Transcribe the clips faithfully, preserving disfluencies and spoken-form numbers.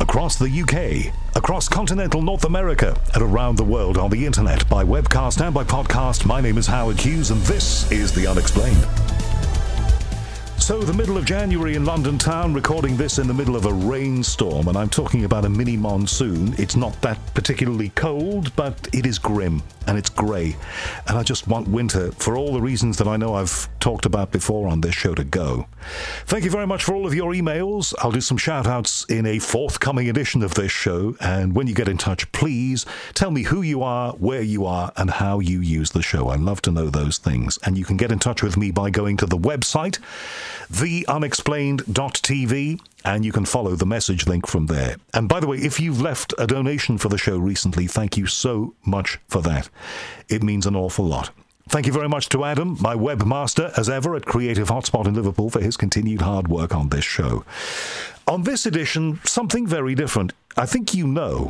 across the U K, across continental North America, and around the world on the internet by webcast and by podcast. My name is Howard Hughes, and this is The Unexplained. So, the middle of January in London town, recording this in the middle of a rainstorm, and I'm talking about a mini monsoon. It's not that particularly cold, but it is grim, and it's grey, and I just want winter, for all the reasons that I know I've talked about before on this show, to go. Thank you very much for all of your emails. I'll do some shout-outs in a forthcoming edition of this show, and when you get in touch, please tell me who you are, where you are, and how you use the show. I'd love to know those things, and you can get in touch with me by going to the website, the unexplained dot t v, and you can follow the message link from there. And by the way, if you've left a donation for the show recently, thank you so much for that. It means an awful lot. Thank you very much to Adam, my webmaster, as ever, at Creative Hotspot in Liverpool, for his continued hard work on this show. On this edition, something very different. I think you know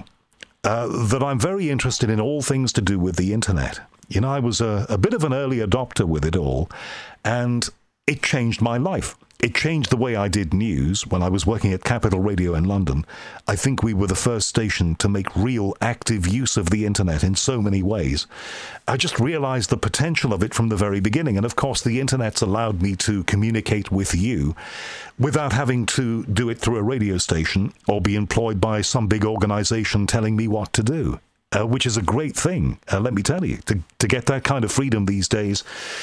uh, that I'm very interested in all things to do with the internet. You know, I was a, a bit of an early adopter with it all, and it changed my life. It changed the way I did news when I was working at Capital Radio in London. I think we were the first station to make real active use of the internet in so many ways. I just realized the potential of it from the very beginning. And of course, the internet's allowed me to communicate with you without having to do it through a radio station or be employed by some big organization telling me what to do. Uh, which is a great thing, uh, let me tell you. To, to get that kind of freedom these days,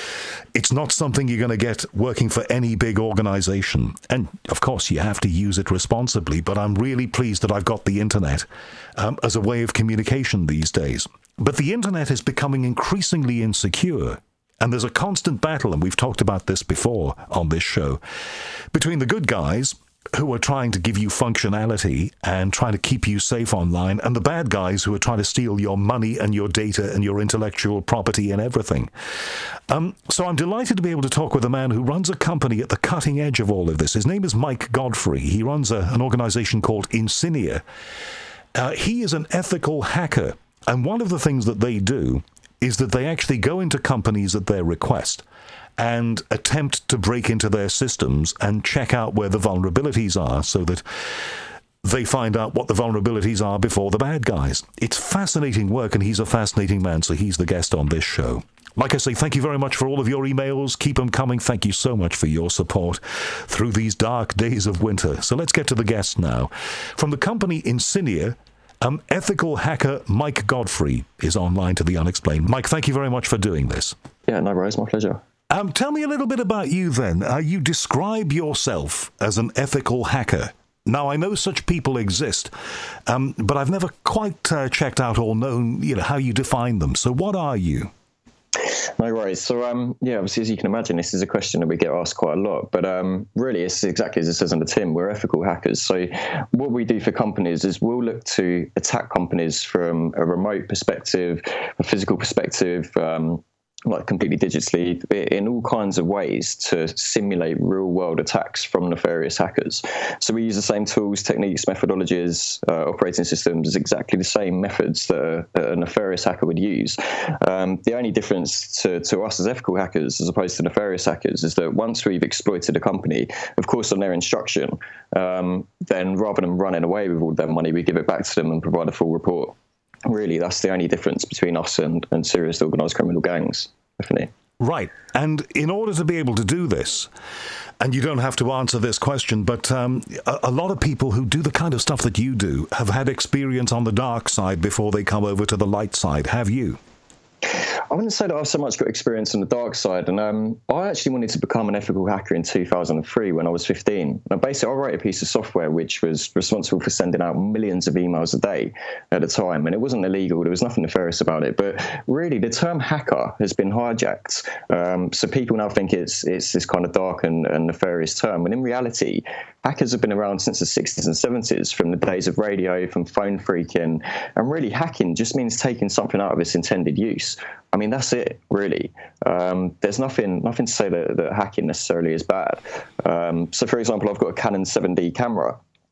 it's not something you're going to get working for any big organization. And, of course, you have to use it responsibly, but I'm really pleased that I've got the internet um, as a way of communication these days. But the internet is becoming increasingly insecure, and there's a constant battle, and we've talked about this before on this show, between the good guys who are trying to give you functionality and trying to keep you safe online, and the bad guys who are trying to steal your money and your data and your intellectual property and everything. Um, so I'm delighted to be able to talk with a man who runs a company at the cutting edge of all of this. His name is Mike Godfrey. He runs a, an organization called Insignia. Uh, he is an ethical hacker, and one of the things that they do is that they actually go into companies at their request and attempt to break into their systems and check out where the vulnerabilities are so that they find out what the vulnerabilities are before the bad guys. It's fascinating work, and he's a fascinating man, so he's the guest on this show. Like I say, thank you very much for all of your emails. Keep them coming. Thank you so much for your support through these dark days of winter. So let's get to the guest now. From the company Insignia, um, ethical hacker Mike Godfrey is online to The Unexplained. Mike, thank you very much for doing this. Yeah, no worries. My pleasure. Um, tell me a little bit about you then. Uh, you describe yourself as an ethical hacker. Now, I know such people exist, um, but I've never quite uh, checked out or known, you know, how you define them. So what are you? No worries. So, um, yeah, obviously, as you can imagine, this is a question that we get asked quite a lot. But um, really, it's exactly as it says on the tin. We're ethical hackers. So what we do for companies is we'll look to attack companies from a remote perspective, a physical perspective, um like completely digitally, in all kinds of ways to simulate real-world attacks from nefarious hackers. So we use the same tools, techniques, methodologies, uh, operating systems, exactly the same methods that a, that a nefarious hacker would use. Um, the only difference to, to us as ethical hackers, as opposed to nefarious hackers, is that once we've exploited a company, of course on their instruction, um, then rather than running away with all their money, we give it back to them and provide a full report. Really, that's the only difference between us and, and serious organised criminal gangs, definitely. Right. And in order to be able to do this, and you don't have to answer this question, but um, a, a lot of people who do the kind of stuff that you do have had experience on the dark side before they come over to the light side. Have you? I wouldn't say that I've so much got experience on the dark side, and um, I actually wanted to become an ethical hacker in two thousand three when I was fifteen. Now, basically, I wrote a piece of software which was responsible for sending out millions of emails a day at the time, and it wasn't illegal. There was nothing nefarious about it, but really, the term hacker has been hijacked. Um, so people now think it's it's this kind of dark and, and nefarious term, when in reality, hackers have been around since the sixties and seventies, from the days of radio, from phone phreaking, and really hacking just means taking something out of its intended use. I mean, that's it, really. Um, there's nothing nothing to say that, that hacking necessarily is bad. Um, so, for example, I've got a Canon seven D camera.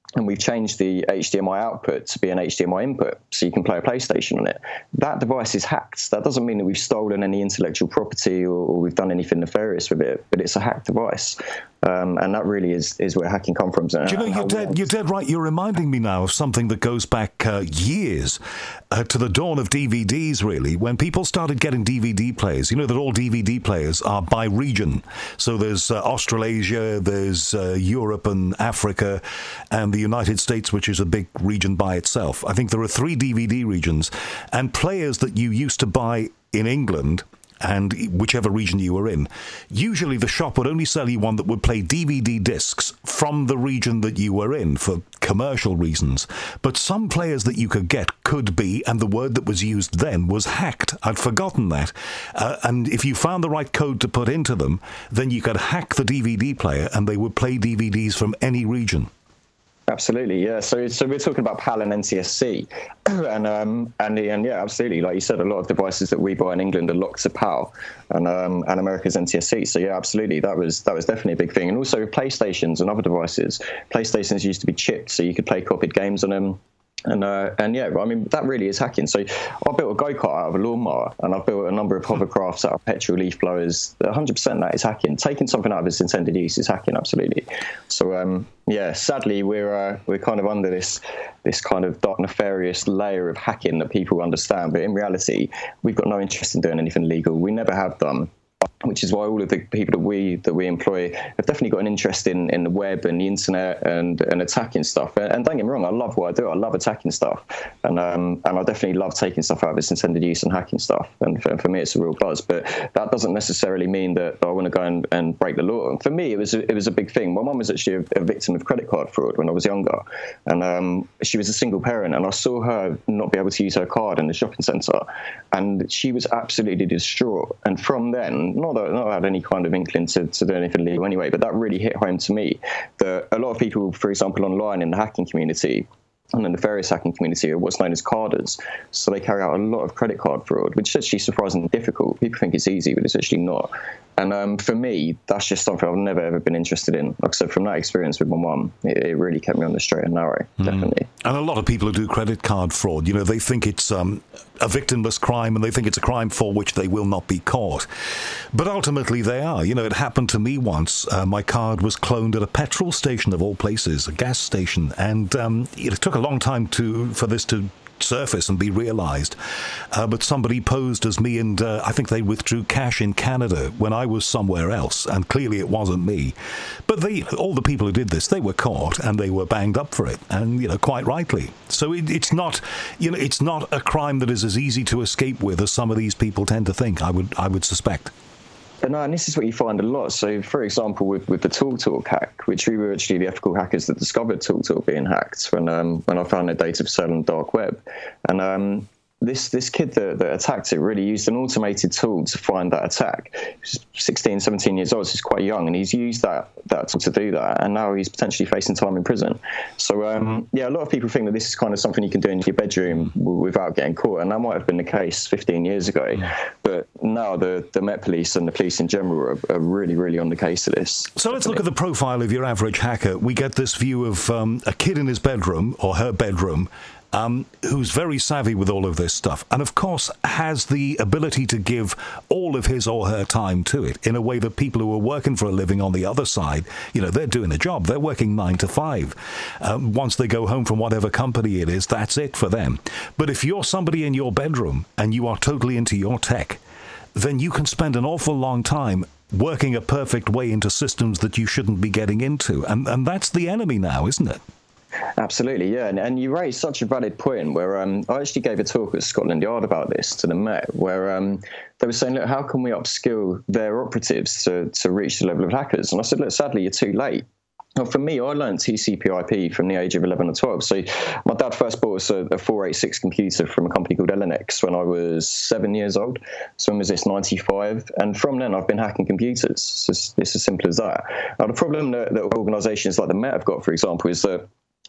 and we've changed the H D M I output to be an H D M I input, so you can play a PlayStation on it. That device is hacked. That doesn't mean that we've stolen any intellectual property or, or we've done anything nefarious with it, but it's a hacked device. Um, and that really is, is where hacking comes from. Do you know, you're dead, you're dead right. You're reminding me now of something that goes back uh, years uh, to the dawn of D V Ds, really, when people started getting D V D players. You know that all D V D players are by region. So there's uh, Australasia, there's uh, Europe and Africa, and the United States, which is a big region by itself. I think there are three D V D regions, and players that you used to buy in England, and whichever region you were in, usually the shop would only sell you one that would play D V D discs from the region that you were in for commercial reasons. But some players that you could get could be, and the word that was used then was hacked. I'd forgotten that. Uh, and if you found the right code to put into them, then you could hack the D V D player and they would play D V Ds from any region. Absolutely, yeah. So, so we're talking about PAL and N T S C, and um, and and yeah, absolutely. Like you said, a lot of devices that we buy in England are locked to PAL, and um, and America's N T S C. So yeah, absolutely, that was that was definitely a big thing. And also PlayStations and other devices. PlayStations used to be chipped, so you could play copied games on them. And uh, and yeah, I mean, that really is hacking. So I built a go-kart out of a lawnmower, and I've built a number of hovercrafts out of petrol leaf blowers. one hundred percent that is hacking. Taking something out of its intended use is hacking, absolutely. So um, yeah, sadly, we're uh, we're kind of under this this kind of dark, nefarious layer of hacking that people understand. But in reality, we've got no interest in doing anything legal. We never have done. Which is why all of the people that we that we employ have definitely got an interest in, in the web and the internet and, and attacking stuff. And, and don't get me wrong, I love what I do. I love attacking stuff, and um, and I definitely love taking stuff out of its intended use and hacking stuff. And for, for me, it's a real buzz. But that doesn't necessarily mean that I want to go and, and break the law. And for me, it was a, it was a big thing. My mum was actually a, a victim of credit card fraud when I was younger, and um, she was a single parent. And I saw her not be able to use her card in the shopping centre, and she was absolutely distraught. And from then, not that not had any kind of inkling to, to do anything legal anyway, but that really hit home to me that a lot of people, for example, online in the hacking community and in the nefarious hacking community are what's known as carders. So they carry out a lot of credit card fraud, which is actually surprisingly difficult. People think it's easy, but it's actually not. And um, for me, that's just something I've never, ever been interested in. Like I said, from that experience with my mum, it, it really kept me on the straight and narrow, mm. definitely. And a lot of people who do credit card fraud, you know, they think it's um, a victimless crime, and they think it's a crime for which they will not be caught. But ultimately they are. You know, it happened to me once. Uh, my card was cloned at a petrol station, of all places, a gas station. And um, it took a long time to for this to surface and be realised. Uh, but somebody posed as me, and uh, I think they withdrew cash in Canada when I was somewhere else, and clearly it wasn't me. But they, all the people who did this, they were caught and they were banged up for it, and you know, quite rightly. So it, it's not, you know, it's not a crime that is as easy to escape with as some of these people tend to think. I would, I would suspect. But no, and this is what you find a lot. So, for example, with, with the TalkTalk hack, which we were actually the ethical hackers that discovered TalkTalk being hacked when um, when I found the data for sale on the dark web. And um, this this kid that, that attacked it really used an automated tool to find that attack. He's sixteen, seventeen years old, so he's quite young, and he's used that, that tool to do that, and now he's potentially facing time in prison. So, um, yeah, a lot of people think that this is kind of something you can do in your bedroom w- without getting caught, and that might have been the case fifteen years ago. But now the, the Met Police and the police in general are, are really, really on the case of this. So let's look at the profile of your average hacker. We get this view of um, a kid in his bedroom, or her bedroom, Um, who's very savvy with all of this stuff, and of course has the ability to give all of his or her time to it in a way that people who are working for a living on the other side, you know, they're doing a job. They're working nine to five. Um, once they go home from whatever company it is, that's it for them. But if you're somebody in your bedroom and you are totally into your tech, then you can spend an awful long time working a perfect way into systems that you shouldn't be getting into. And, and that's the enemy now, isn't it? Absolutely, yeah. And, and you raised such a valid point where um, I actually gave a talk at Scotland Yard about this to the Met, where um, they were saying, look, how can we upskill their operatives to, to reach the level of hackers? And I said, look, sadly, you're too late. Well, for me, I learned T C P I P from the age of eleven or twelve. So my dad first bought us a, a four eighty-six computer from a company called Elenex when I was seven years old. So when was this, ninety-five? And from then, I've been hacking computers. It's, just, it's as simple as that. Now, the problem that, that organisations like the Met have got, for example, is that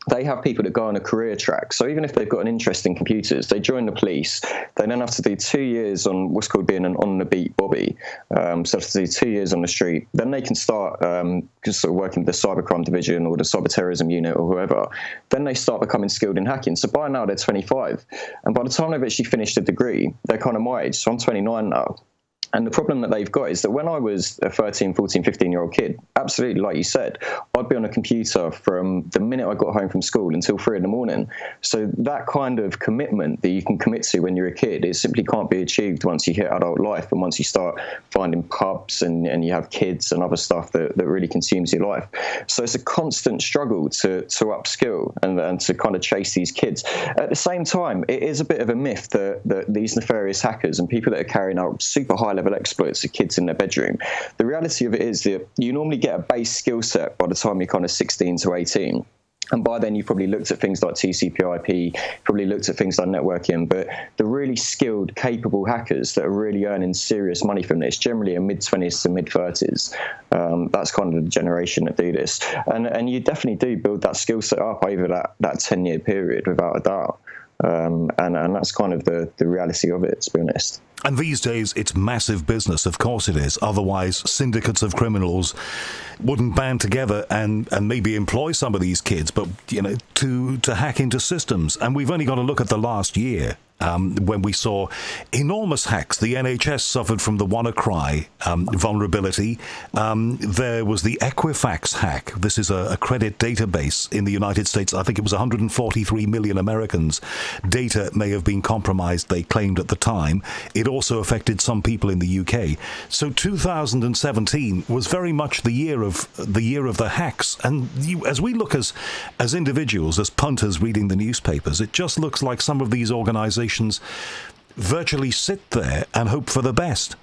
they have people that go on a career track. So even if they've got an interest in computers, they join the police. They then have to do two years on what's called being an on-the-beat bobby. Um, so they have to do two years on the street. Then they can start um, just sort of working with the cybercrime division or the cyber terrorism unit or whoever. Then they start becoming skilled in hacking. So by now they're twenty-five. And by the time they've actually finished a degree, they're kind of my age. So I'm twenty-nine now. And the problem that they've got is that when I was a thirteen, fourteen, fifteen-year-old kid, absolutely, like you said, I'd be on a computer from the minute I got home from school until three in the morning. So that kind of commitment that you can commit to when you're a kid, it simply can't be achieved once you hit adult life and once you start finding pubs and, and you have kids and other stuff that, that really consumes your life. So it's a constant struggle to, to upskill and, and to kind of chase these kids. At the same time, it is a bit of a myth that, that these nefarious hackers and people that are carrying out super high level exploits to kids in their bedroom, the reality of it is that you normally get a base skill set by the time you're kind of sixteen to eighteen. And by then, you've probably looked at things like T C P I P, probably looked at things like networking. But the really skilled, capable hackers that are really earning serious money from this, generally in mid-twenties to mid-thirties, um, that's kind of the generation that do this. And and you definitely do build that skill set up over that that ten-year period, without a doubt. Um, and, and that's kind of the, the reality of it, to be honest. And these days, it's massive business. Of course it is. Otherwise, syndicates of criminals wouldn't band together and, and maybe employ some of these kids, but, you know, to, to hack into systems. And we've only got to look at the last year. Um, when we saw enormous hacks. The N H S suffered from the WannaCry um, vulnerability. Um, there was the Equifax hack. This is a, a credit database in the United States. I think it was one hundred forty-three million Americans. Data may have been compromised, they claimed at the time. It also affected some people in the U K. So two thousand seventeen was very much the year of the year of the hacks. And you, as we look as as individuals, as punters reading the newspapers, it just looks like some of these organizations virtually sit there and hope for the best.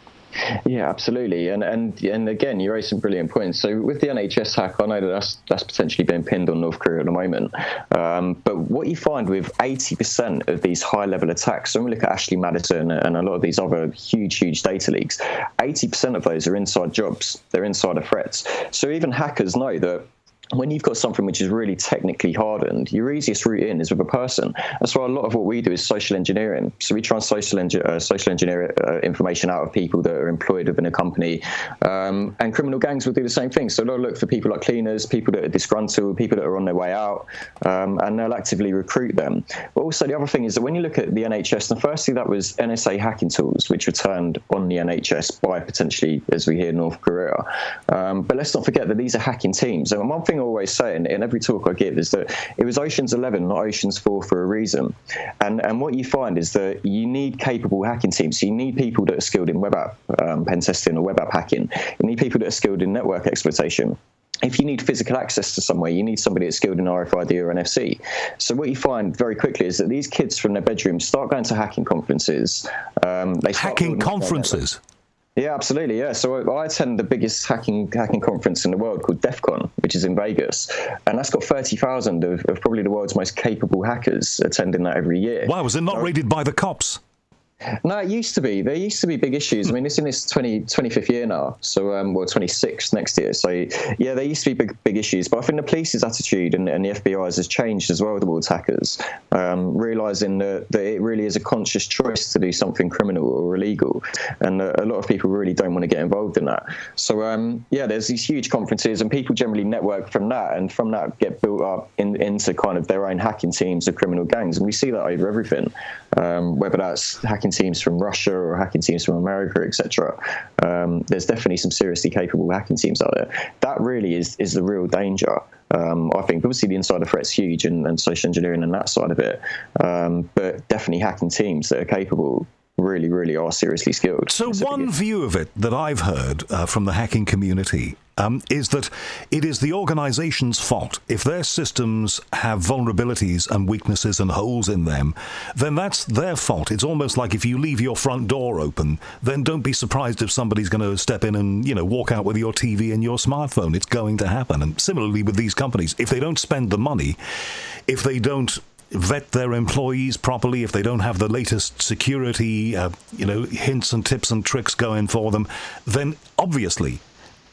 Yeah, absolutely. And and and again, you raised some brilliant points. So with the N H S hack, I know that that's, that's potentially been pinned on North Korea at the moment. Um, but what you find with eighty percent of these high-level attacks, so when we look at Ashley Madison and a lot of these other huge, huge data leaks, eighty percent of those are inside jobs. They're insider threats. So even hackers know that when you've got something which is really technically hardened, your easiest route in is with a person. That's why a lot of what we do is social engineering. So we try and social, engi- uh, social engineer uh, information out of people that are employed within a company. Um, and criminal gangs will do the same thing. So they'll look for people like cleaners, people that are disgruntled, people that are on their way out, um, and they'll actively recruit them. But also the other thing is that when you look at the N H S, and firstly that was N S A hacking tools, which were turned on the N H S by potentially, as we hear, North Korea. Um, but let's not forget that these are hacking teams. And one thing I always say in, in every talk I give is that it was Ocean's eleven, not Ocean's four, for a reason. And and what you find is that you need capable hacking teams. So you need people that are skilled in web app um, pen testing or web app hacking. You need people that are skilled in network exploitation. If you need physical access to somewhere, you need somebody that's skilled in R F I D or N F C. So what you find very quickly is that these kids from their bedrooms start going to hacking conferences. Um, they start hacking conferences? Yeah, absolutely. Yeah. So I attend the biggest hacking hacking conference in the world called DEF CON, which is in Vegas. And that's got thirty thousand of, of probably the world's most capable hackers attending that every year. Wow, was it not raided by the cops? No, it used to be. There used to be big issues. I mean, it's in its twenty, twenty-fifth year now, so um, well, twenty-sixth next year. So, yeah, there used to be big, big issues. But I think the police's attitude and, and the F B I's has changed as well towards hackers, um, realising that, that it really is a conscious choice to do something criminal or illegal. And uh, a lot of people really don't want to get involved in that. So, um, yeah, there's these huge conferences, and people generally network from that, and from that get built up in, into kind of their own hacking teams of criminal gangs. And we see that over everything, um, whether that's hacking teams from Russia or hacking teams from America, et cetera. Um, there's definitely some seriously capable hacking teams out there. That really is is the real danger. Um, I think obviously the insider threat's huge, and, and social engineering and that side of it, um, but definitely hacking teams that are capable really, really are seriously skilled. So one view of it that I've heard uh, from the hacking community um, is that it is the organization's fault. If their systems have vulnerabilities and weaknesses and holes in them, then that's their fault. It's almost like if you leave your front door open, then don't be surprised if somebody's going to step in and, you know, walk out with your T V and your smartphone. It's going to happen. And similarly with these companies, if they don't spend the money, if they don't vet their employees properly, if they don't have the latest security, uh, you know, hints and tips and tricks going for them, then obviously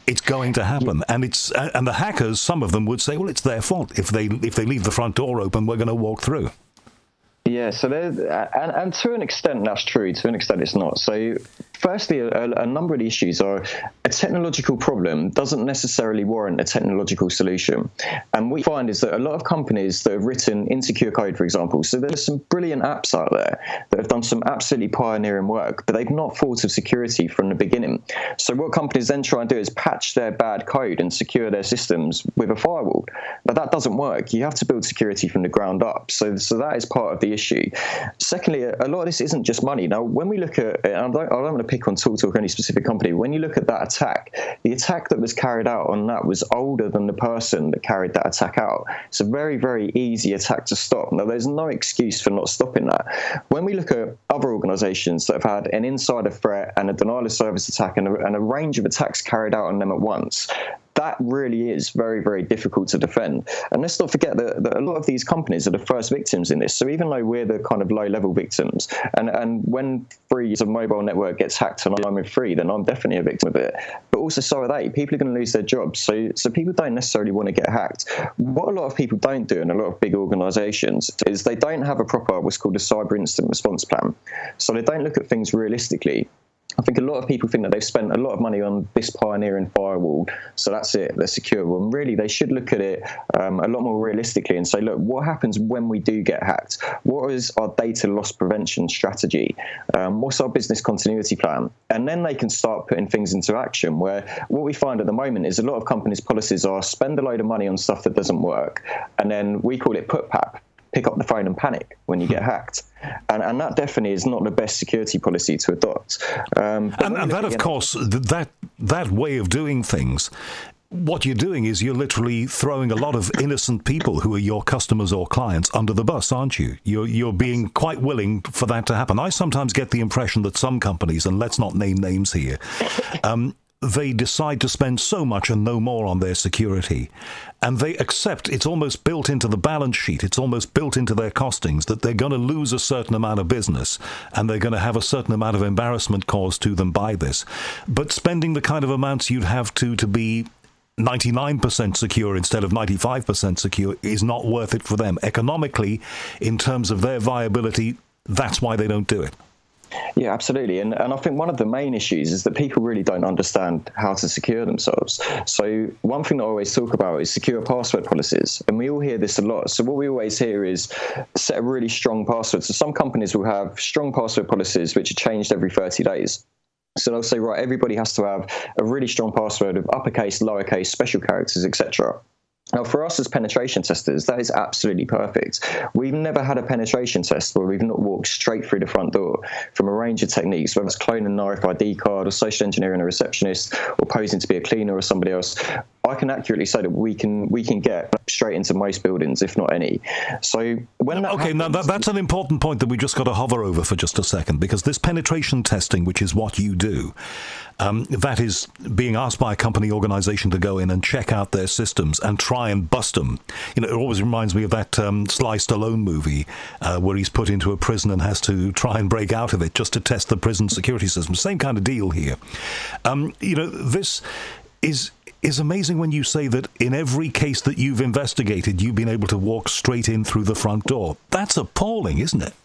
it's going to happen. And it's and the hackers, some of them would say, well, it's their fault. If they if they leave the front door open, we're going to walk through. Yeah, so there's, and, and to an extent that's true, to an extent it's not. So firstly, a, a number of the issues are a technological problem doesn't necessarily warrant a technological solution. And what we find is that a lot of companies that have written insecure code, for example, so there's some brilliant apps out there that have done some absolutely pioneering work, but they've not thought of security from the beginning. So what companies then try and do is patch their bad code and secure their systems with a firewall. But that doesn't work. You have to build security from the ground up. So, so that is part of the issue. Secondly, a lot of this isn't just money. Now, when we look at, and I don't, I don't want to pick on TalkTalk or any specific company, when you look at that attack, the attack that was carried out on that was older than the person that carried that attack out. It's a very, very easy attack to stop. Now, there's no excuse for not stopping that. When we look at other organizations that have had an insider threat and a denial of service attack and a, and a range of attacks carried out on them at once, that really is very, very difficult to defend. And let's not forget that, that a lot of these companies are the first victims in this. So even though we're the kind of low-level victims, and, and when Free as a mobile network gets hacked and I'm with Free, then I'm definitely a victim of it. But also so are they. People are going to lose their jobs. So, so people don't necessarily want to get hacked. What a lot of people don't do, and a lot of big organizations, is they don't have a proper, what's called a cyber incident response plan. So they don't look at things realistically. I think a lot of people think that they've spent a lot of money on this pioneering firewall, so that's it, they're secure. Well, really, they should look at it um, a lot more realistically and say, look, what happens when we do get hacked? What is our data loss prevention strategy? Um, what's our business continuity plan? And then they can start putting things into action, where what we find at the moment is a lot of companies' policies are spend a load of money on stuff that doesn't work, and then we call it put pap. Pick up the phone and panic when you get hacked. And, and that definitely is not the best security policy to adopt. Um, and and that, of course, that that way of doing things, what you're doing is you're literally throwing a lot of innocent people who are your customers or clients under the bus, aren't you? You're, you're being quite willing for that to happen. I sometimes get the impression that some companies, and let's not name names here, um, they decide to spend so much and no more on their security, and they accept it's almost built into the balance sheet, it's almost built into their costings that they're going to lose a certain amount of business and they're going to have a certain amount of embarrassment caused to them by this. But spending the kind of amounts you'd have to to be ninety-nine percent secure instead of ninety-five percent secure is not worth it for them. Economically, in terms of their viability, that's why they don't do it. Yeah, absolutely. And and I think one of the main issues is that people really don't understand how to secure themselves. So one thing that I always talk about is secure password policies. And we all hear this a lot. So what we always hear is set a really strong password. So some companies will have strong password policies which are changed every thirty days. So they'll say, right, everybody has to have a really strong password of uppercase, lowercase, special characters, et cetera. Now, for us as penetration testers, that is absolutely perfect. We've never had a penetration test where we've not walked straight through the front door from a range of techniques, whether it's cloning an R F I D card or social engineering a receptionist or posing to be a cleaner or somebody else. I can accurately say that we can we can get straight into most buildings, if not any. So when that okay, happens, now that, that's an important point that we just got to hover over for just a second, because this penetration testing, which is what you do, um, that is being asked by a company organization to go in and check out their systems and try and bust them. You know, it always reminds me of that um, Sly Stallone movie uh, where he's put into a prison and has to try and break out of it just to test the prison security system. Same kind of deal here. Um, you know, this is... is amazing when you say that in every case that you've investigated, you've been able to walk straight in through the front door. That's appalling, isn't it?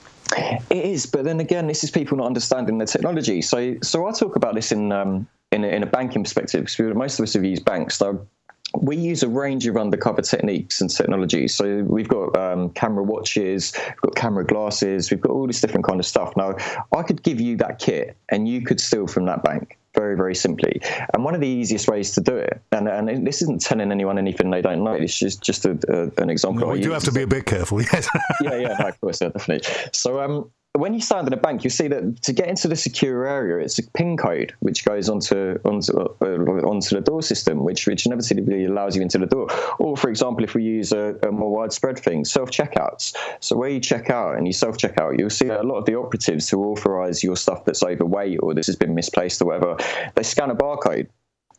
It is, but then again, this is people not understanding the technology. So, so I talk about this in um, in, a, in a banking perspective, because most of us have used banks. So we use a range of undercover techniques and technologies. So we've got um, camera watches, we've got camera glasses, we've got all this different kind of stuff. Now, I could give you that kit, and you could steal from that bank. Very, very simply. And one of the easiest ways to do it, and, and this isn't telling anyone anything they don't know, it's just, just a, a, an example. No, you do have to be a bit careful, yes. yeah, yeah, no, of course, yeah, definitely. So um, when you stand in a bank, you see that to get into the secure area, it's a PIN code which goes onto onto uh, onto the door system, which which inevitably allows you into the door. Or, for example, if we use a, a more widespread thing, self-checkouts. So where you check out and you self-checkout, you'll see a lot of the operatives who authorize your stuff that's overweight or this has been misplaced or whatever, they scan a barcode.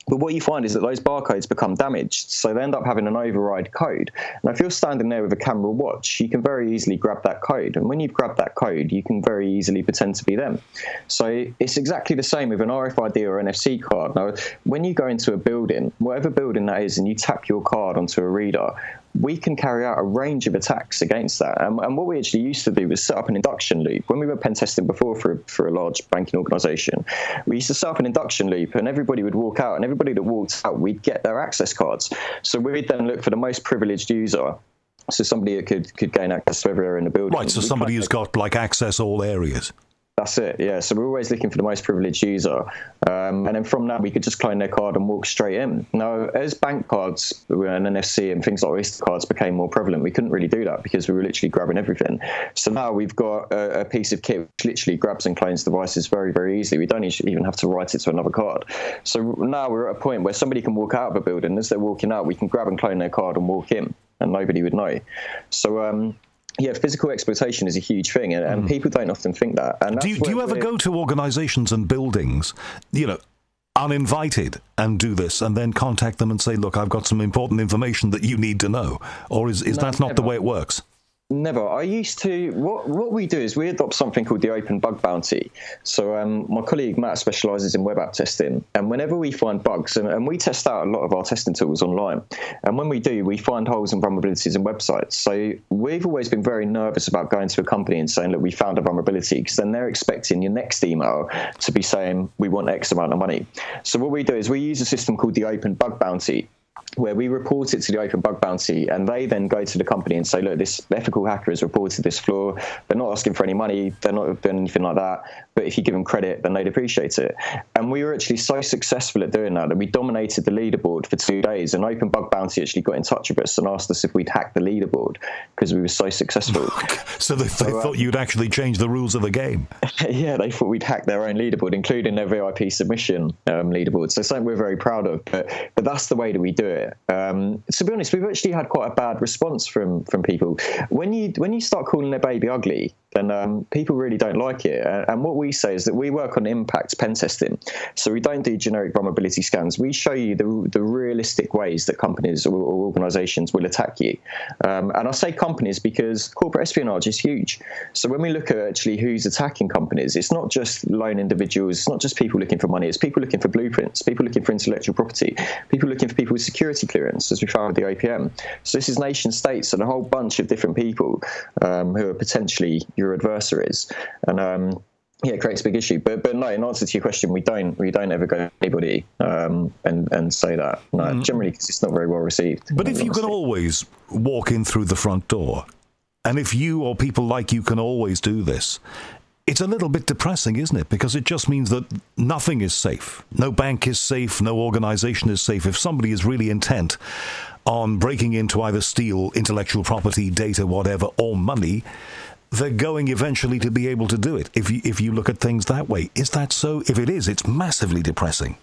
But what you find is that those barcodes become damaged, so they end up having an override code. Now, if you're standing there with a camera watch, you can very easily grab that code. And when you've grabbed that code, you can very easily pretend to be them. So it's exactly the same with an R F I D or N F C card. Now, when you go into a building, whatever building that is, and you tap your card onto a reader, we can carry out a range of attacks against that. And, and what we actually used to do was set up an induction loop. When we were pen testing before for, for a large banking organisation, we used to set up an induction loop, and everybody would walk out, and everybody that walked out, we'd get their access cards. So we'd then look for the most privileged user, so somebody that could, could gain access to every area in the building. Right, so we'd somebody who's got, like, access all areas. That's it, yeah. So we're always looking for the most privileged user. Um, and then from that, we could just clone their card and walk straight in. Now, as bank cards and N F C and things like Oyster cards became more prevalent, we couldn't really do that because we were literally grabbing everything. So now we've got a, a piece of kit which literally grabs and clones devices very, very easily. We don't even have to write it to another card. So now we're at a point where somebody can walk out of a building. As they're walking out, we can grab and clone their card and walk in, and nobody would know. So, um, yeah, physical exploitation is a huge thing, and, and mm. people don't often think that. And do you, do you ever go to organisations and buildings, you know, uninvited, and do this, and then contact them and say, look, I've got some important information that you need to know? Or is, is no, that not never. the way it works? Never. I used to, what what we do is we adopt something called the open bug bounty. So um, my colleague Matt specialises in web app testing, and whenever we find bugs, and, and we test out a lot of our testing tools online, and when we do, we find holes and vulnerabilities in websites. So we've always been very nervous about going to a company and saying, look, we found a vulnerability, because then they're expecting your next email to be saying, we want X amount of money. So what we do is we use a system called the open bug bounty, where we report it to the open bug bounty, and they then go to the company and say, look, this ethical hacker has reported this flaw. They're not asking for any money. They're not doing anything like that. But if you give them credit, then they'd appreciate it. And we were actually so successful at doing that that we dominated the leaderboard for two days. And Open Bug Bounty actually got in touch with us and asked us if we'd hacked the leaderboard because we were so successful. so they, so, they um, thought you'd actually changed the rules of the game. Yeah, they thought we'd hacked their own leaderboard, including their V I P submission um, leaderboard. So something we're very proud of. But, but that's the way that we do it. Um, to be honest, we've actually had quite a bad response from from people. When you when you start calling their baby ugly, then um, people really don't like it. And what we say is that we work on impact pen testing. So we don't do generic vulnerability scans. We show you the, the realistic ways that companies or, or organizations will attack you. Um, and I say companies because corporate espionage is huge. So when we look at actually who's attacking companies, it's not just lone individuals, it's not just people looking for money, it's people looking for blueprints, people looking for intellectual property, people looking for people with security clearance, as we found with the O P M. So this is nation states and a whole bunch of different people um, who are potentially your adversaries, and um, yeah, it creates a big issue. But but no, in answer to your question, we don't we don't ever go to anybody um, and and say that. No, mm. generally because it's not very well received. But if you can always walk in through the front door, and if you or people like you can always do this, it's a little bit depressing, isn't it? Because it just means that nothing is safe. No bank is safe. No organisation is safe. If somebody is really intent on breaking in to either steal intellectual property, data, whatever, or money, they're going eventually to be able to do it, if you, if you look at things that way. Is that so? If it is, it's massively depressing.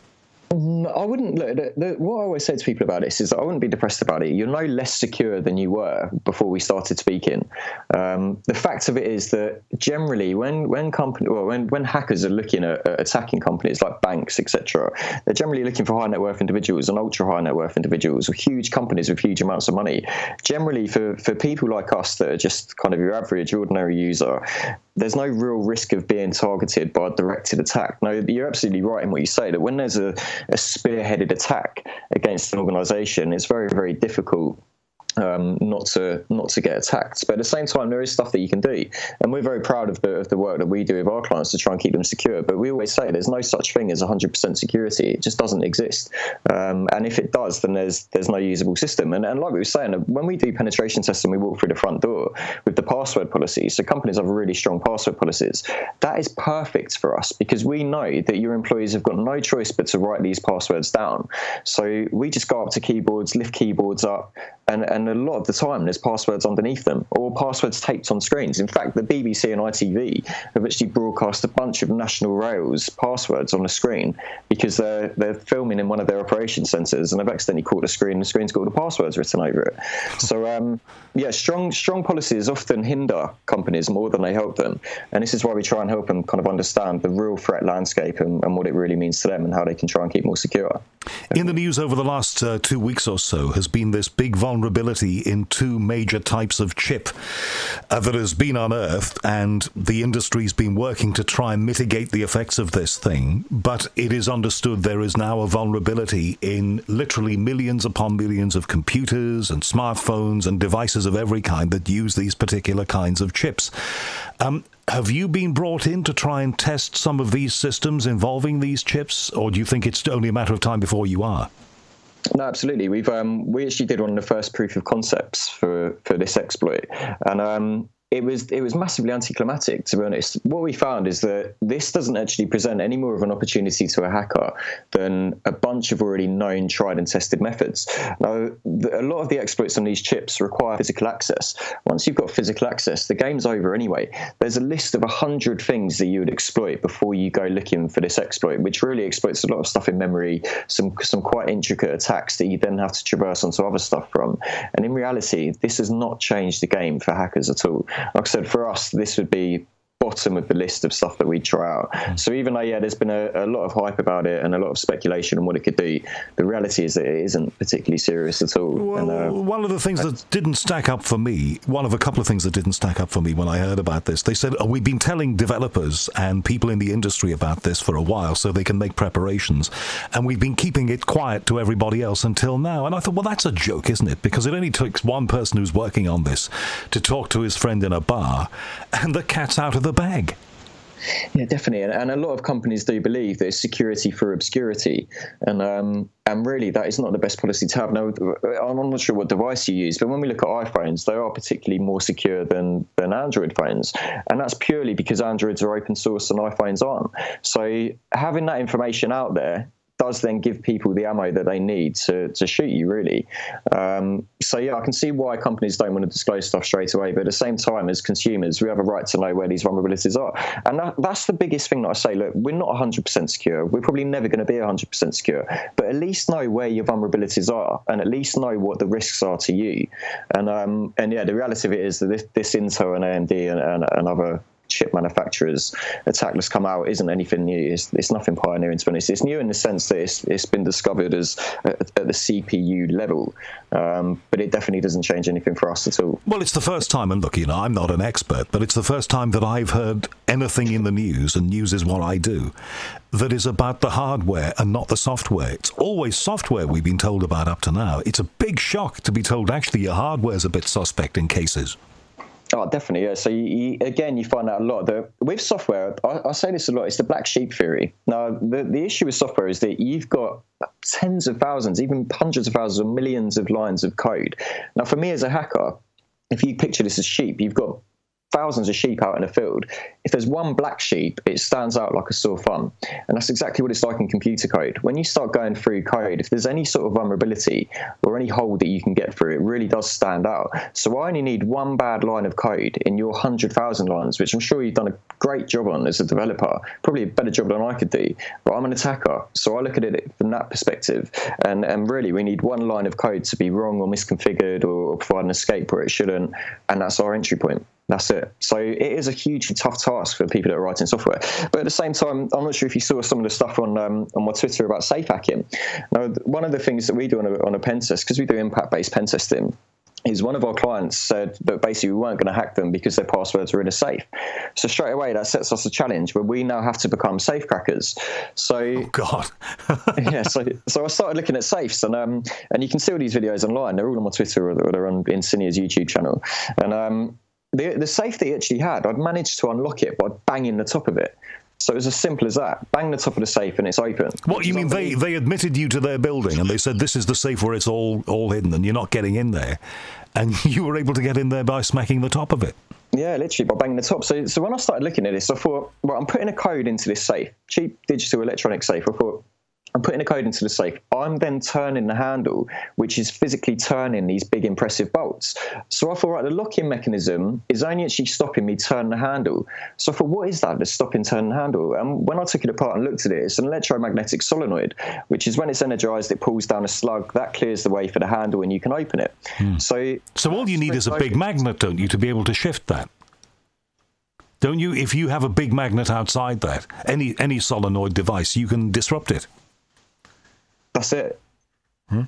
I wouldn't look. The, the, what I always say to people about this is that I wouldn't be depressed about it. You're no less secure than you were before we started speaking. Um, the fact of it is that generally, when when company, well, when when hackers are looking at, at attacking companies like banks, et cetera, they're generally looking for high net worth individuals and ultra high net worth individuals, or huge companies with huge amounts of money. Generally, for for people like us that are just kind of your average, ordinary user, there's no real risk of being targeted by a directed attack. No, you're absolutely right in what you say, that when there's a, a spearheaded attack against an organisation, it's very, very difficult Um, not to not to get attacked. But at the same time, there is stuff that you can do, and we're very proud of the of the work that we do with our clients to try and keep them secure. But we always say there's no such thing as one hundred percent security. It just doesn't exist. Um, and if it does, then there's there's no usable system. And, and like we were saying, when we do penetration testing, we walk through the front door with the password policy. So companies have really strong password policies. That is perfect for us because we know that your employees have got no choice but to write these passwords down. So we just go up to keyboards, lift keyboards up, And, and a lot of the time, there's passwords underneath them or passwords taped on screens. In fact, the B B C and I T V have actually broadcast a bunch of National Rail's passwords on the screen because they're, they're filming in one of their operation centres and they've accidentally caught the screen and the screen's got all the passwords written over it. So, um, yeah, strong strong policies often hinder companies more than they help them. And this is why we try and help them kind of understand the real threat landscape and, and what it really means to them and how they can try and keep more secure. In the news over the last uh, two weeks or so has been this big vulnerability in two major types of chip uh, that has been unearthed, and the industry's been working to try and mitigate the effects of this thing. But it is understood there is now a vulnerability in literally millions upon millions of computers and smartphones and devices of every kind that use these particular kinds of chips. Um, have you been brought in to try and test some of these systems involving these chips, or do you think it's only a matter of time before you are? No, absolutely. We've um, we actually did one of the first proof of concepts for, for this exploit, and um, it was it was massively anticlimactic, to be honest. What we found is that this doesn't actually present any more of an opportunity to a hacker than a bunch of already known, tried and tested methods. Now, the, a lot of the exploits on these chips require physical access. Once you've got physical access, the game's over anyway. There's a list of a hundred things that you would exploit before you go looking for this exploit, which really exploits a lot of stuff in memory, some some quite intricate attacks that you then have to traverse onto other stuff from. And in reality, this has not changed the game for hackers at all. Like I said, for us, this would be bottom of the list of stuff that we try out. Mm. So even though, yeah, there's been a, a lot of hype about it and a lot of speculation on what it could do, the reality is that it isn't particularly serious at all. Well, and, uh, one of the things that didn't stack up for me, one of a couple of things that didn't stack up for me when I heard about this, they said, oh, we've been telling developers and people in the industry about this for a while so they can make preparations, and we've been keeping it quiet to everybody else until now. And I thought, well, that's a joke, isn't it? Because it only takes one person who's working on this to talk to his friend in a bar, and the cat's out of the bag. Yeah, definitely, and, and a lot of companies do believe that it's security for obscurity, and um, and really that is not the best policy to have. Now, I'm not sure what device you use, but when we look at iPhones, they are particularly more secure than than Android phones, and that's purely because Androids are open source and iPhones aren't. So having that information out there does then give people the ammo that they need to, to shoot you, really. Um, so, yeah, I can see why companies don't want to disclose stuff straight away, but at the same time, as consumers, we have a right to know where these vulnerabilities are. And that, that's the biggest thing that I say, look, we're not one hundred percent secure. We're probably never going to be one hundred percent secure, but at least know where your vulnerabilities are and at least know what the risks are to you. And, um, and yeah, the reality of it is that this, this Intel and A M D and, and, and other chip manufacturers attack that's come out isn't anything new. It's, it's nothing pioneering, to be honest. It's new in the sense that it's, it's been discovered as at, at the C P U level, um, but it definitely doesn't change anything for us at all. Well, it's the first time, and look, you know, I'm not an expert, but it's the first time that I've heard anything in the news, and news is what I do, that is about the hardware and not the software. It's always software we've been told about up to now. It's a big shock to be told actually your hardware's a bit suspect in cases. Oh, definitely, yeah. So, you, you, again, you find out a lot. The, with software, I, I say this a lot, it's the black sheep theory. Now, the, the issue with software is that you've got tens of thousands, even hundreds of thousands or millions of lines of code. Now, for me as a hacker, if you picture this as sheep, you've got thousands of sheep out in a field. If there's one black sheep, it stands out like a sore thumb. And that's exactly what it's like in computer code. When you start going through code, if there's any sort of vulnerability or any hole that you can get through, it really does stand out. So I only need one bad line of code in your one hundred thousand lines, which I'm sure you've done a great job on as a developer, probably a better job than I could do. But I'm an attacker, so I look at it from that perspective. And, and really, we need one line of code to be wrong or misconfigured or, or provide an escape where it shouldn't, and that's our entry point. That's it. So it is a hugely tough task for people that are writing software. But at the same time, I'm not sure if you saw some of the stuff on um, on my Twitter about safe hacking. Now, one of the things that we do on a, on a pen test, because we do impact-based pen testing, is one of our clients said that basically we weren't going to hack them because their passwords are in a safe. So straight away, that sets us a challenge where we now have to become safe crackers. So, oh God. yeah, so so I started looking at safes, and um and you can see all these videos online. They're all on my Twitter or they're on Insignia's YouTube channel. And um the the safe that he actually had, I'd managed to unlock it by banging the top of it. So it was as simple as that. Bang the top of the safe and it's open. What, you mean they, they admitted you to their building and they said this is the safe where it's all, all hidden and you're not getting in there, and you were able to get in there by smacking the top of it? Yeah, literally by banging the top. So so when I started looking at this, I thought, well, I'm putting a code into this safe, cheap digital electronic safe. I thought, I'm putting a code into the safe. I'm then turning the handle, which is physically turning these big impressive bolts. So I thought, right, the lock-in mechanism is only actually stopping me turning the handle. So I thought, what is that that's stopping turning the handle? And when I took it apart and looked at it, it's an electromagnetic solenoid, which is when it's energized, it pulls down a slug, that clears the way for the handle and you can open it. Hmm. So, so all you need is a big magnet, don't you, to be able to shift that? Don't you? If you have a big magnet outside that, any any solenoid device, you can disrupt it. That's it. Hmm?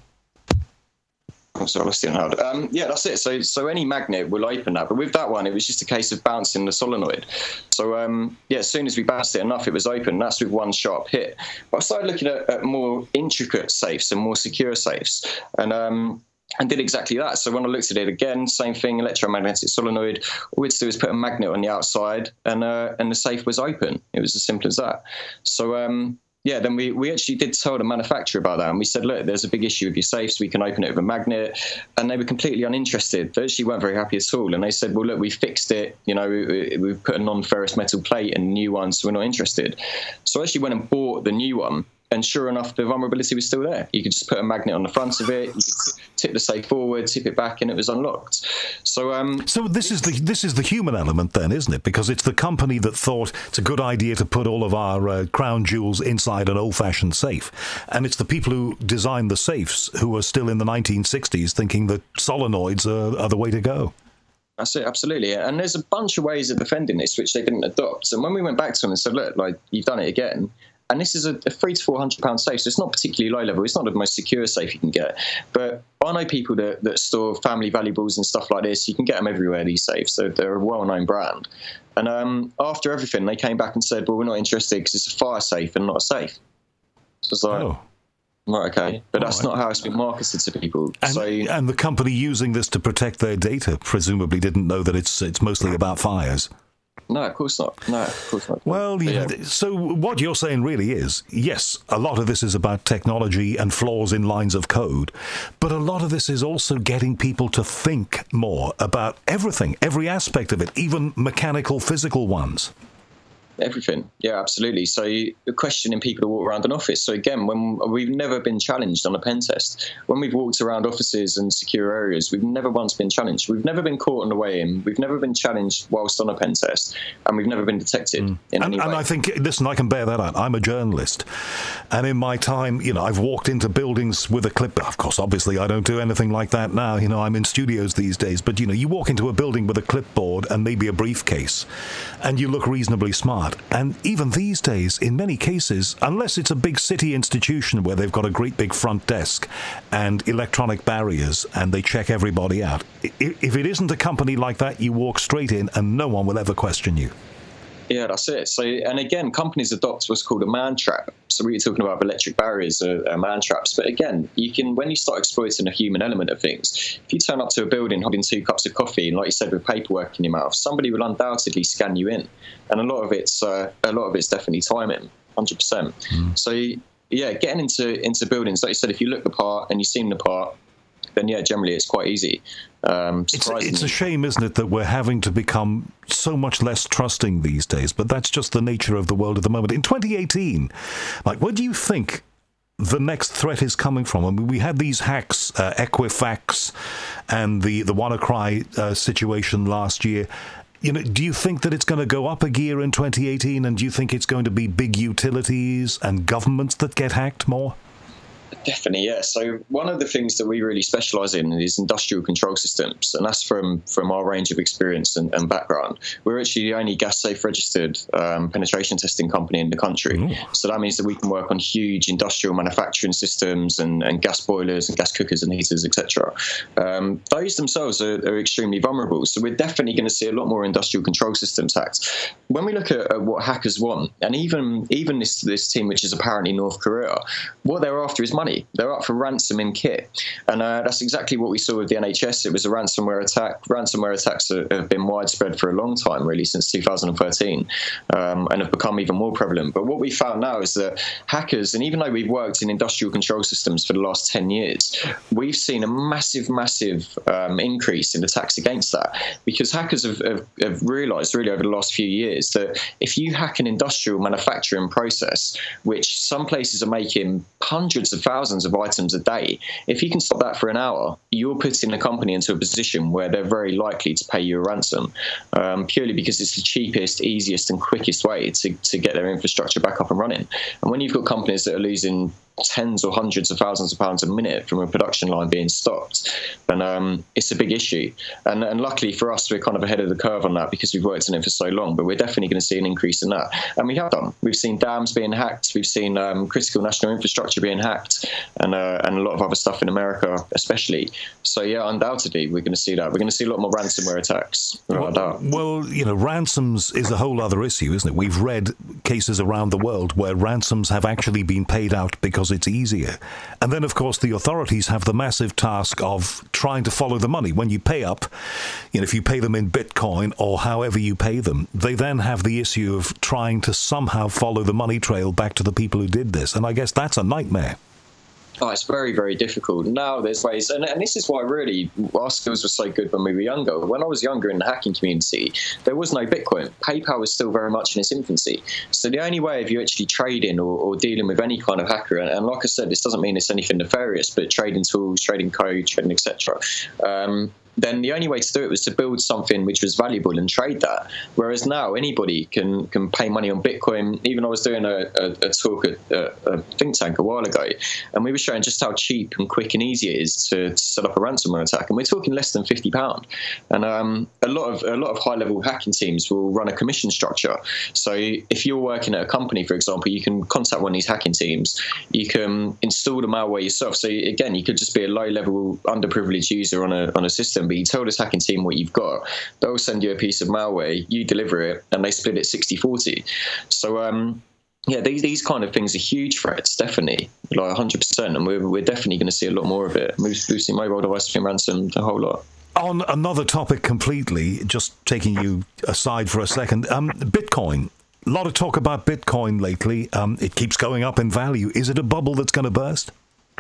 Oh, sorry, I lost it now. Um, yeah, that's it. So, so any magnet will open that. But with that one, it was just a case of bouncing the solenoid. So, um, yeah, as soon as we bounced it enough, it was open. That's with one sharp hit. But I started looking at, at more intricate safes and more secure safes, and um, and did exactly that. So when I looked at it again, same thing, electromagnetic solenoid. All we had to do was put a magnet on the outside, and uh, and the safe was open. It was as simple as that. So. Um, Yeah, then we, we actually did tell the manufacturer about that, and we said, look, there's a big issue with your safes. We can open it with a magnet, and they were completely uninterested. They actually weren't very happy at all, and they said, well, look, we fixed it. You know, we, we've put a non-ferrous metal plate and a new one, so we're not interested. So I actually went and bought the new one, and sure enough, the vulnerability was still there. You could just put a magnet on the front of it, you could tip the safe forward, tip it back, and it was unlocked. So, um, so this is the this is the human element, then, isn't it? Because it's the company that thought it's a good idea to put all of our uh, crown jewels inside an old-fashioned safe, and it's the people who designed the safes who are still in the nineteen sixties thinking that solenoids are, are the way to go. That's it, absolutely. And there's a bunch of ways of defending this which they didn't adopt. And when we went back to them and said, look, like, you've done it again. And this is a, a three to four hundred pound safe, so it's not particularly low level. It's not the most secure safe you can get. But I know people that, that store family valuables and stuff like this. You can get them everywhere, these safes. So they're a well-known brand. And um, after everything, they came back and said, well, we're not interested because it's a fire safe and not a safe. So it's like, oh. Right, okay. But that's right. not how it's been marketed to people. And, so, and the company using this to protect their data presumably didn't know that it's it's mostly about fires. No, of course not. No, of course not. Well, yeah. So what you're saying really is, yes, a lot of this is about technology and flaws in lines of code, but a lot of this is also getting people to think more about everything, every aspect of it, even mechanical, physical ones. Everything. Yeah, absolutely. So the questioning people who walk around an office. So again, when we've never been challenged on a pen test, when we've walked around offices and secure areas, we've never once been challenged. We've never been caught on the way in. We've never been challenged whilst on a pen test, and we've never been detected mm. in and, any way. And I think, listen, I can bear that out. I'm a journalist, and in my time, you know, I've walked into buildings with a clip. Of course, obviously, I don't do anything like that now. You know, I'm in studios these days. But you know, you walk into a building with a clipboard and maybe a briefcase, and you look reasonably smart. And even these days, in many cases, unless it's a big city institution where they've got a great big front desk and electronic barriers and they check everybody out, if it isn't a company like that, you walk straight in and no one will ever question you. Yeah, that's it. So, and again, companies adopt what's called a man trap. So we were talking about electric barriers, uh, uh, man traps. But again, you can, when you start exploiting the human element of things, if you turn up to a building holding two cups of coffee, and like you said, with paperwork in your mouth, somebody will undoubtedly scan you in. And a lot of it's, uh, a lot of it's definitely timing, one hundred percent. Mm. So, yeah, getting into into buildings, like you said, if you look the part and you seem the part, then yeah, generally it's quite easy. Um, it's, it's a shame, isn't it, that we're having to become so much less trusting these days, but that's just the nature of the world at the moment. In twenty eighteen, like, where do you think the next threat is coming from? I mean, we had these hacks, uh, Equifax and the, the WannaCry uh, situation last year. You know, do you think that it's going to go up a gear in twenty eighteen, and do you think it's going to be big utilities and governments that get hacked more? Definitely, yeah. So one of the things that we really specialise in is industrial control systems, and that's from from our range of experience and, and background. We're actually the only gas-safe registered um, penetration testing company in the country. Ooh. So that means that we can work on huge industrial manufacturing systems and, and gas boilers and gas cookers and heaters, et cetera. Um, those themselves are, are extremely vulnerable. So we're definitely going to see a lot more industrial control systems hacked. When we look at, at what hackers want, and even even this this team, which is apparently North Korea, what they're after is money. money. They're up for ransom in kit. And uh, that's exactly what we saw with the N H S. It was a ransomware attack. Ransomware attacks have been widespread for a long time, really, since two thousand thirteen, um, and have become even more prevalent. But what we found now is that hackers, and even though we've worked in industrial control systems for the last ten years, we've seen a massive, massive um, increase in attacks against that, because hackers have, have, have realized really over the last few years that if you hack an industrial manufacturing process, which some places are making hundreds of thousands of items a day, if you can stop that for an hour, you're putting a company into a position where they're very likely to pay you a ransom, um, purely because it's the cheapest, easiest and quickest way to, to get their infrastructure back up and running. And when you've got companies that are losing tens or hundreds of thousands of pounds a minute from a production line being stopped, then um, it's a big issue. And, and luckily for us, we're kind of ahead of the curve on that because we've worked in it for so long, but we're definitely going to see an increase in that. And we have done. We've seen dams being hacked, we've seen um, critical national infrastructure being hacked, and, uh, and a lot of other stuff in America especially. So yeah, undoubtedly, we're going to see that. We're going to see a lot more ransomware attacks. Well, well, you know, ransoms is a whole other issue, isn't it? We've read cases around the world where ransoms have actually been paid out because it's easier. And then, of course, the authorities have the massive task of trying to follow the money. When you pay up, you know, if you pay them in Bitcoin or however you pay them, they then have the issue of trying to somehow follow the money trail back to the people who did this. And I guess that's a nightmare. Oh, it's very, very difficult. Now there's ways, and, and this is why really our skills were so good when we were younger. When I was younger in the hacking community, there was no Bitcoin. PayPal was still very much in its infancy. So the only way of you actually trading or, or dealing with any kind of hacker, and, and like I said, this doesn't mean it's anything nefarious, but trading tools, trading code, trading et cetera, um, then the only way to do it was to build something which was valuable and trade that. Whereas now anybody can can pay money on Bitcoin. Even I was doing a, a, a talk at a, a think tank a while ago, and we were showing just how cheap and quick and easy it is to, to set up a ransomware attack. And we're talking less than fifty pounds. And um, a lot of a lot of high level hacking teams will run a commission structure. So if you're working at a company, for example, you can contact one of these hacking teams. You can install the malware yourself. So again, you could just be a low level underprivileged user on a on a system. But you tell this hacking team what you've got, they'll send you a piece of malware, you deliver it, and they split it sixty forty. So, um, yeah, these these kind of things are huge threats, definitely, like one hundred percent, and we're, we're definitely going to see a lot more of it. Boosting mobile devices being ransomed, a whole lot. On another topic completely, just taking you aside for a second, um, Bitcoin. A lot of talk about Bitcoin lately. Um, it keeps going up in value. Is it a bubble that's going to burst?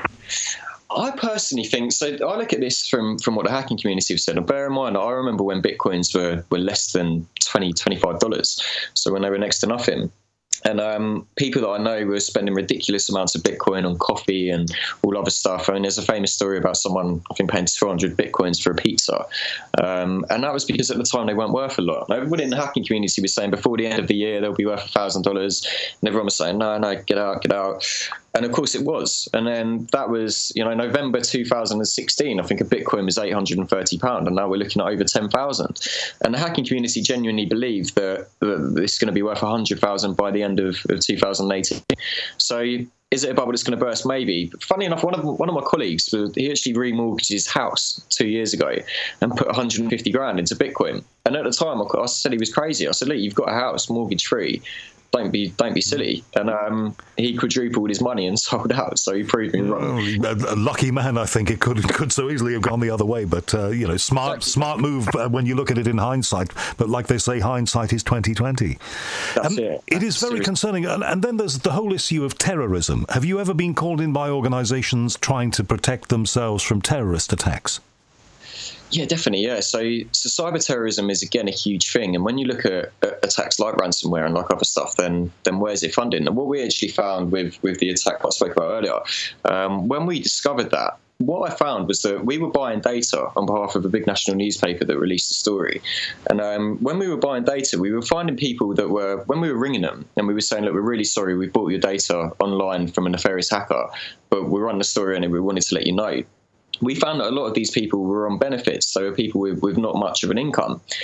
I personally think so. I look at this from, from what the hacking community have said. And bear in mind, I remember when Bitcoins were, were less than twenty, twenty-five dollars. So when they were next to nothing. And um, people that I know were spending ridiculous amounts of Bitcoin on coffee and all other stuff. I mean, there's a famous story about someone, I think, paying two hundred Bitcoins for a pizza. Um, and that was because at the time they weren't worth a lot. And everybody in the hacking community was saying before the end of the year, they'll be worth one thousand dollars. And everyone was saying, no, no, get out, get out. And of course it was. And then that was, you know, November two thousand sixteen, I think a Bitcoin was eight hundred thirty pounds, and now we're looking at over ten thousand. And the hacking community genuinely believed that, that this is going to be worth one hundred thousand by the end of, of two thousand eighteen. So is it a bubble that's going to burst? Maybe. But funny enough, one of one of my colleagues, he actually remortgaged his house two years ago and put one hundred fifty grand into Bitcoin. And at the time, I said he was crazy. I said, look, you've got a house mortgage free. Don't be, don't be silly. And um, he quadrupled his money and sold out. So he proved me wrong. A lucky man, I think. It could could so easily have gone the other way. But uh, you know, smart exactly. smart move when you look at it in hindsight. But like they say, hindsight is twenty twenty. That's um, it. It is very concerning. And, and then there's the whole issue of terrorism. Have you ever been called in by organisations trying to protect themselves from terrorist attacks? Yeah, definitely. Yeah. So, so cyber terrorism is, again, a huge thing. And when you look at, at attacks like ransomware and like other stuff, then then where's it funding? And what we actually found with, with the attack I spoke about earlier, um, when we discovered that, what I found was that we were buying data on behalf of a big national newspaper that released a story. And um, when we were buying data, we were finding people that were, when we were ringing them and we were saying, look, we're really sorry, we bought your data online from a nefarious hacker, but we're on the story and we wanted to let you know. We found that a lot of these people were on benefits, so people with, with not much of an income.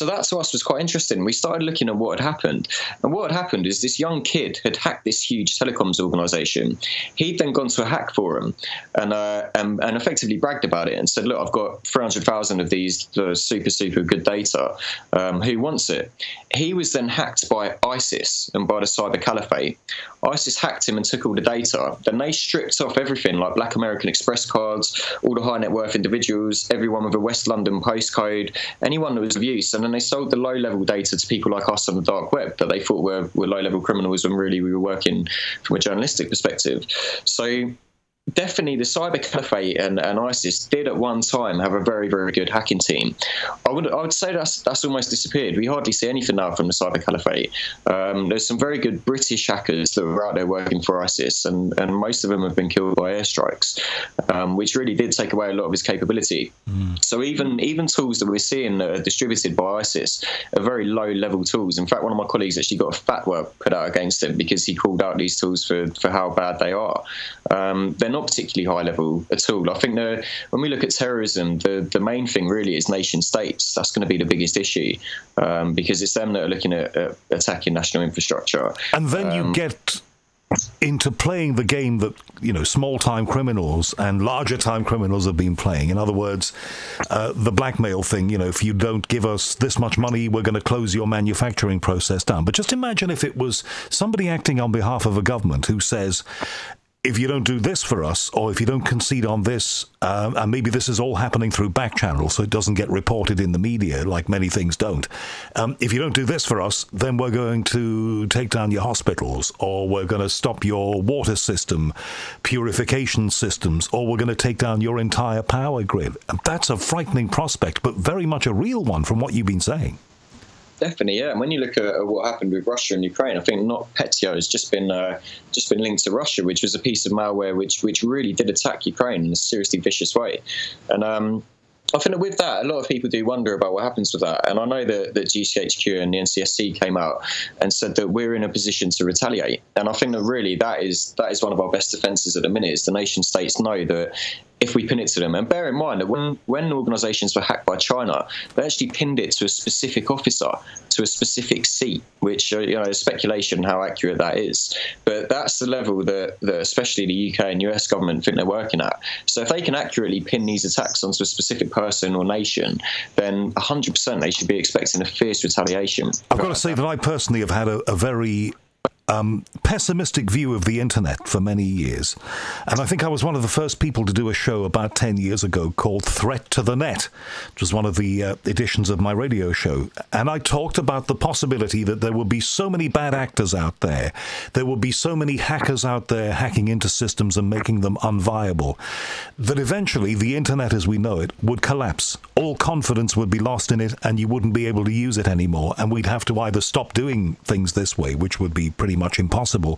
So that to us was quite interesting. We started looking at what had happened. And what had happened is this young kid had hacked this huge telecoms organisation. He'd then gone to a hack forum and, uh, and and effectively bragged about it and said, look, I've got three hundred thousand of these uh, super, super good data. Um, who wants it? He was then hacked by ISIS and by the Cyber Caliphate. ISIS hacked him and took all the data. Then they stripped off everything, like Black American Express cards, all the high net worth individuals, everyone with a West London postcode, anyone that was of use. And then they sold the low-level data to people like us on the dark web that they thought were, were low-level criminals when really we were working from a journalistic perspective. So definitely the Cyber Caliphate and, and ISIS did at one time have a very, very good hacking team. I would I would say that's that's almost disappeared. We hardly see anything now from the Cyber Caliphate. Um, there's some very good British hackers that were out there working for ISIS, and, and most of them have been killed by airstrikes, um, which really did take away a lot of his capability. Mm. So even even tools that we're seeing that are distributed by ISIS are very low-level tools. In fact, one of my colleagues actually got a fatwa put out against him because he called out these tools for, for how bad they are. Um, they're not particularly high level at all. I think the, when we look at terrorism, the, the main thing really is nation states. That's going to be the biggest issue um, because it's them that are looking at, at attacking national infrastructure. And then um, you get into playing the game that, you know, small-time criminals and larger-time criminals have been playing. In other words, uh, the blackmail thing, you know, if you don't give us this much money, we're going to close your manufacturing process down. But just imagine if it was somebody acting on behalf of a government who says, if you don't do this for us, or if you don't concede on this, um, and maybe this is all happening through back channels, so it doesn't get reported in the media, like many things don't. Um, if you don't do this for us, then we're going to take down your hospitals, or we're going to stop your water system, purification systems, or we're going to take down your entire power grid. And that's a frightening prospect, but very much a real one from what you've been saying. Definitely, yeah. And when you look at, at what happened with Russia and Ukraine, I think NotPetya has just been uh, just been linked to Russia, which was a piece of malware which which really did attack Ukraine in a seriously vicious way. And um, I think that with that, a lot of people do wonder about what happens with that. And I know that, that G C H Q and the N C S C came out and said that we're in a position to retaliate. And I think that really that is that is one of our best defences at the minute, is the nation states know that if we pin it to them. And bear in mind that when, when organisations were hacked by China, they actually pinned it to a specific officer, to a specific seat, which, you know, is speculation how accurate that is. But that's the level that, that especially the U K and U S government think they're working at. So if they can accurately pin these attacks onto a specific person or nation, then one hundred percent they should be expecting a fierce retaliation. I've got to say that I personally have had a, a very Um, pessimistic view of the internet for many years. And I think I was one of the first people to do a show about ten years ago called Threat to the Net, which was one of the uh, editions of my radio show. And I talked about the possibility that there would be so many bad actors out there, there would be so many hackers out there hacking into systems and making them unviable, that eventually the internet as we know it would collapse. All confidence would be lost in it, and you wouldn't be able to use it anymore. And we'd have to either stop doing things this way, which would be pretty much impossible,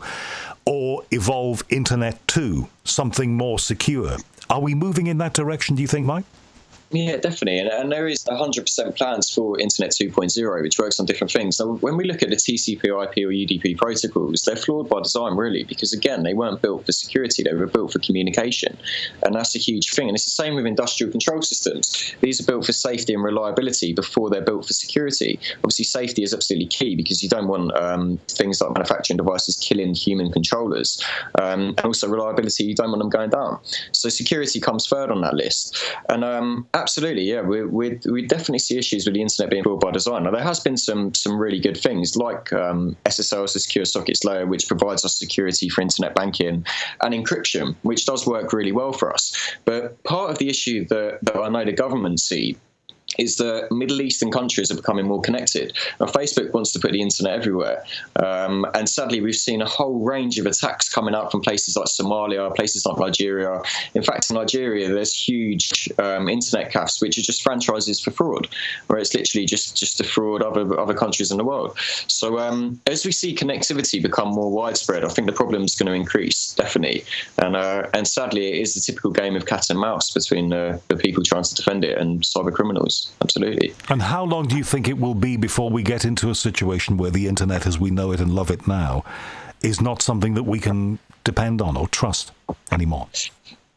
or evolve Internet two, something more secure. Are we moving in that direction, do you think, Mike? Yeah, definitely. And, and there is one hundred percent plans for Internet two point oh, which works on different things. So when we look at the T C P I P or U D P protocols, they're flawed by design, really, because, again, they weren't built for security. They were built for communication. And that's a huge thing. And it's the same with industrial control systems. These are built for safety and reliability before they're built for security. Obviously, safety is absolutely key because you don't want um, things like manufacturing devices killing human controllers. Um, and also reliability, you don't want them going down. So security comes third on that list. And um, absolutely, yeah, we we we definitely see issues with the internet being built by design. Now, there has been some some really good things like um, S S L, so Secure Sockets Layer, which provides us security for internet banking and encryption, which does work really well for us. But part of the issue that, that I know the government see is that Middle Eastern countries are becoming more connected. Now, Facebook wants to put the internet everywhere. Um, and sadly, we've seen a whole range of attacks coming up from places like Somalia, places like Nigeria. In fact, in Nigeria, there's huge um, internet cafes, which are just franchises for fraud, where it's literally just, just to fraud other, other countries in the world. So um, as we see connectivity become more widespread, I think the problem's going to increase, definitely. And uh, and sadly, it is the typical game of cat and mouse between uh, the people trying to defend it and cyber criminals. Absolutely. And how long do you think it will be before we get into a situation where the internet as we know it and love it now is not something that we can depend on or trust anymore?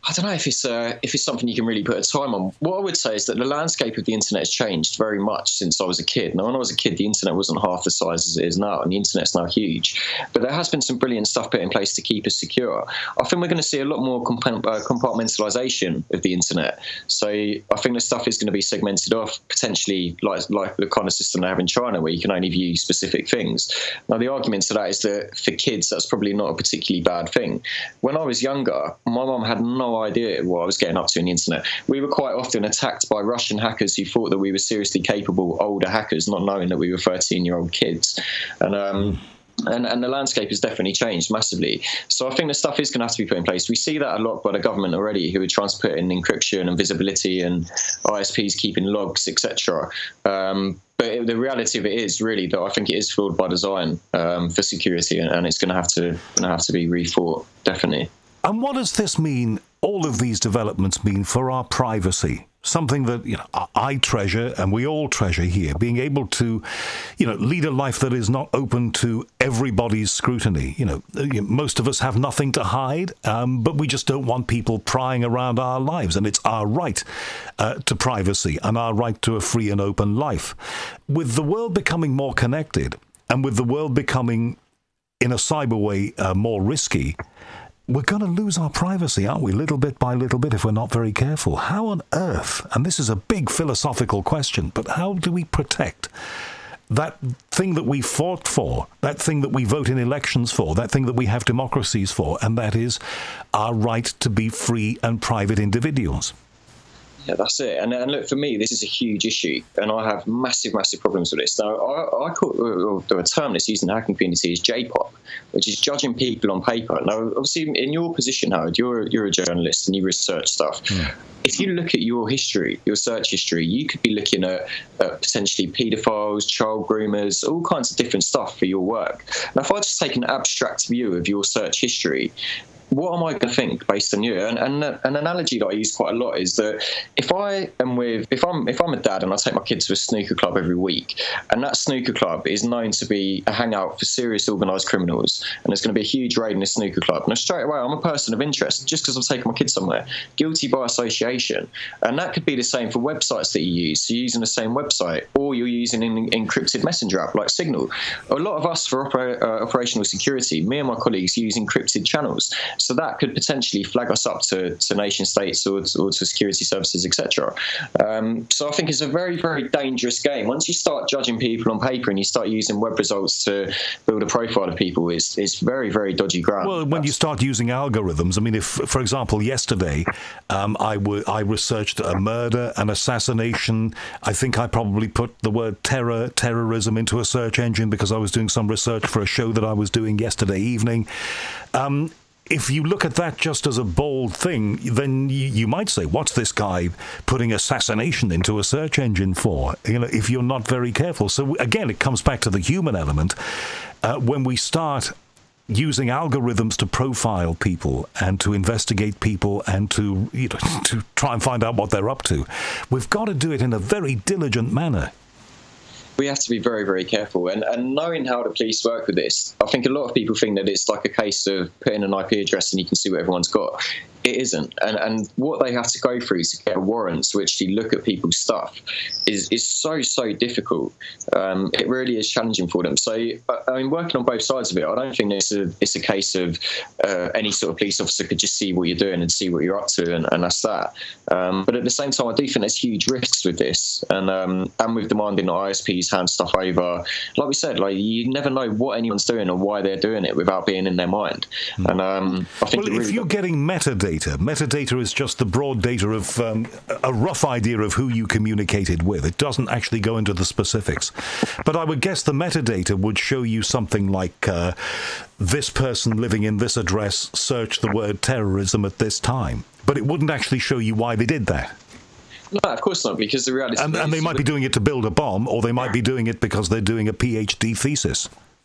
I don't know if it's uh, if it's something you can really put a time on. What I would say is that the landscape of the internet has changed very much since I was a kid. Now, when I was a kid, the internet wasn't half the size as it is now, and the internet's now huge. But there has been some brilliant stuff put in place to keep us secure. I think we're going to see a lot more comp- uh, compartmentalisation of the internet. So I think the stuff is going to be segmented off, potentially like like the kind of system they have in China, where you can only view specific things. Now, the argument to that is that for kids, that's probably not a particularly bad thing. When I was younger, my mum had no idea what I was getting up to on the internet. We were quite often attacked by Russian hackers who thought that we were seriously capable older hackers, not knowing that we were thirteen-year-old kids. And um, and, and the landscape has definitely changed massively. So I think the stuff is going to have to be put in place. We see that a lot by the government already, who are trying to put in encryption and visibility and I S Ps keeping logs, et cetera. Um, But the reality of it is really that I think it is flawed by design um, for security, and, and it's going to have to going to have to be rethought, definitely. And what does this mean, all of these developments mean for our privacy? Something that, you know, I treasure and we all treasure here, being able to, you know, lead a life that is not open to everybody's scrutiny. You know, most of us have nothing to hide, um, but we just don't want people prying around our lives. And it's our right uh, to privacy and our right to a free and open life. With the world becoming more connected and with the world becoming, in a cyber way, uh, more risky, we're going to lose our privacy, aren't we, little bit by little bit, if we're not very careful. How on earth, and this is a big philosophical question, but how do we protect that thing that we fought for, that thing that we vote in elections for, that thing that we have democracies for, and that is our right to be free and private individuals? Yeah, that's it. And, and look, for me, this is a huge issue, and I have massive, massive problems with this. Now, I, I call the term that's used in the hacking community is J POP, which is judging people on paper. Now, obviously, in your position, Howard, you're you're a journalist and you research stuff. Mm. If you look at your history, your search history, you could be looking at, at potentially paedophiles, child groomers, all kinds of different stuff for your work. Now, if I just take an abstract view of your search history, what am I going to think based on you? And, and an analogy that I use quite a lot is that if I am with, if I'm if I'm a dad and I take my kids to a snooker club every week, and that snooker club is known to be a hangout for serious organised criminals, and there's going to be a huge raid in this snooker club, now straight away I'm a person of interest just because I've taken my kids somewhere, guilty by association. And that could be the same for websites that you use. So you're using the same website, or you're using an encrypted messenger app like Signal. A lot of us, for opera, uh, operational security, me and my colleagues use encrypted channels. So that could potentially flag us up to, to nation states or, or to security services, et cetera. Um, so I think it's a very, very dangerous game. Once you start judging people on paper and you start using web results to build a profile of people, it's, it's very, very dodgy ground. Well, when That's... you start using algorithms, I mean, if, for example, yesterday um, I, w- I researched a murder, an assassination. I think I probably put the word terror, terrorism into a search engine because I was doing some research for a show that I was doing yesterday evening. Um, If you look at that just as a bold thing, then you, you might say, what's this guy putting assassination into a search engine for? You know, if you're not very careful. So again, it comes back to the human element. Uh, when we start using algorithms to profile people and to investigate people and to, you know, to try and find out what they're up to, we've got to do it in a very diligent manner. We have to be very, very careful. And, and knowing how the police work with this, I think a lot of people think that it's like a case of putting an I P address and you can see what everyone's got. It isn't. And and what they have to go through to get a warrant to actually look at people's stuff is, is so, so difficult. Um, it really is challenging for them. So, I mean, working on both sides of it, I don't think it's a, it's a case of uh, any sort of police officer could just see what you're doing and see what you're up to, and, and that's that. Um, but at the same time, I do think there's huge risks with this. And, um, and with demanding that I S Ps hand stuff over, like we said, like you never know what anyone's doing or why they're doing it without being in their mind. Mm. And um, I think well, really if you're getting metadata, metadata is just the broad data of um, a rough idea of who you communicated with. It doesn't actually go into the specifics. But I would guess the metadata would show you something like uh, this person living in this address searched the word terrorism at this time. But it wouldn't actually show you why they did that. No, of course not, because the reality and, is... And they might be doing it to build a bomb, or they might be doing it because they're doing a PhD thesis.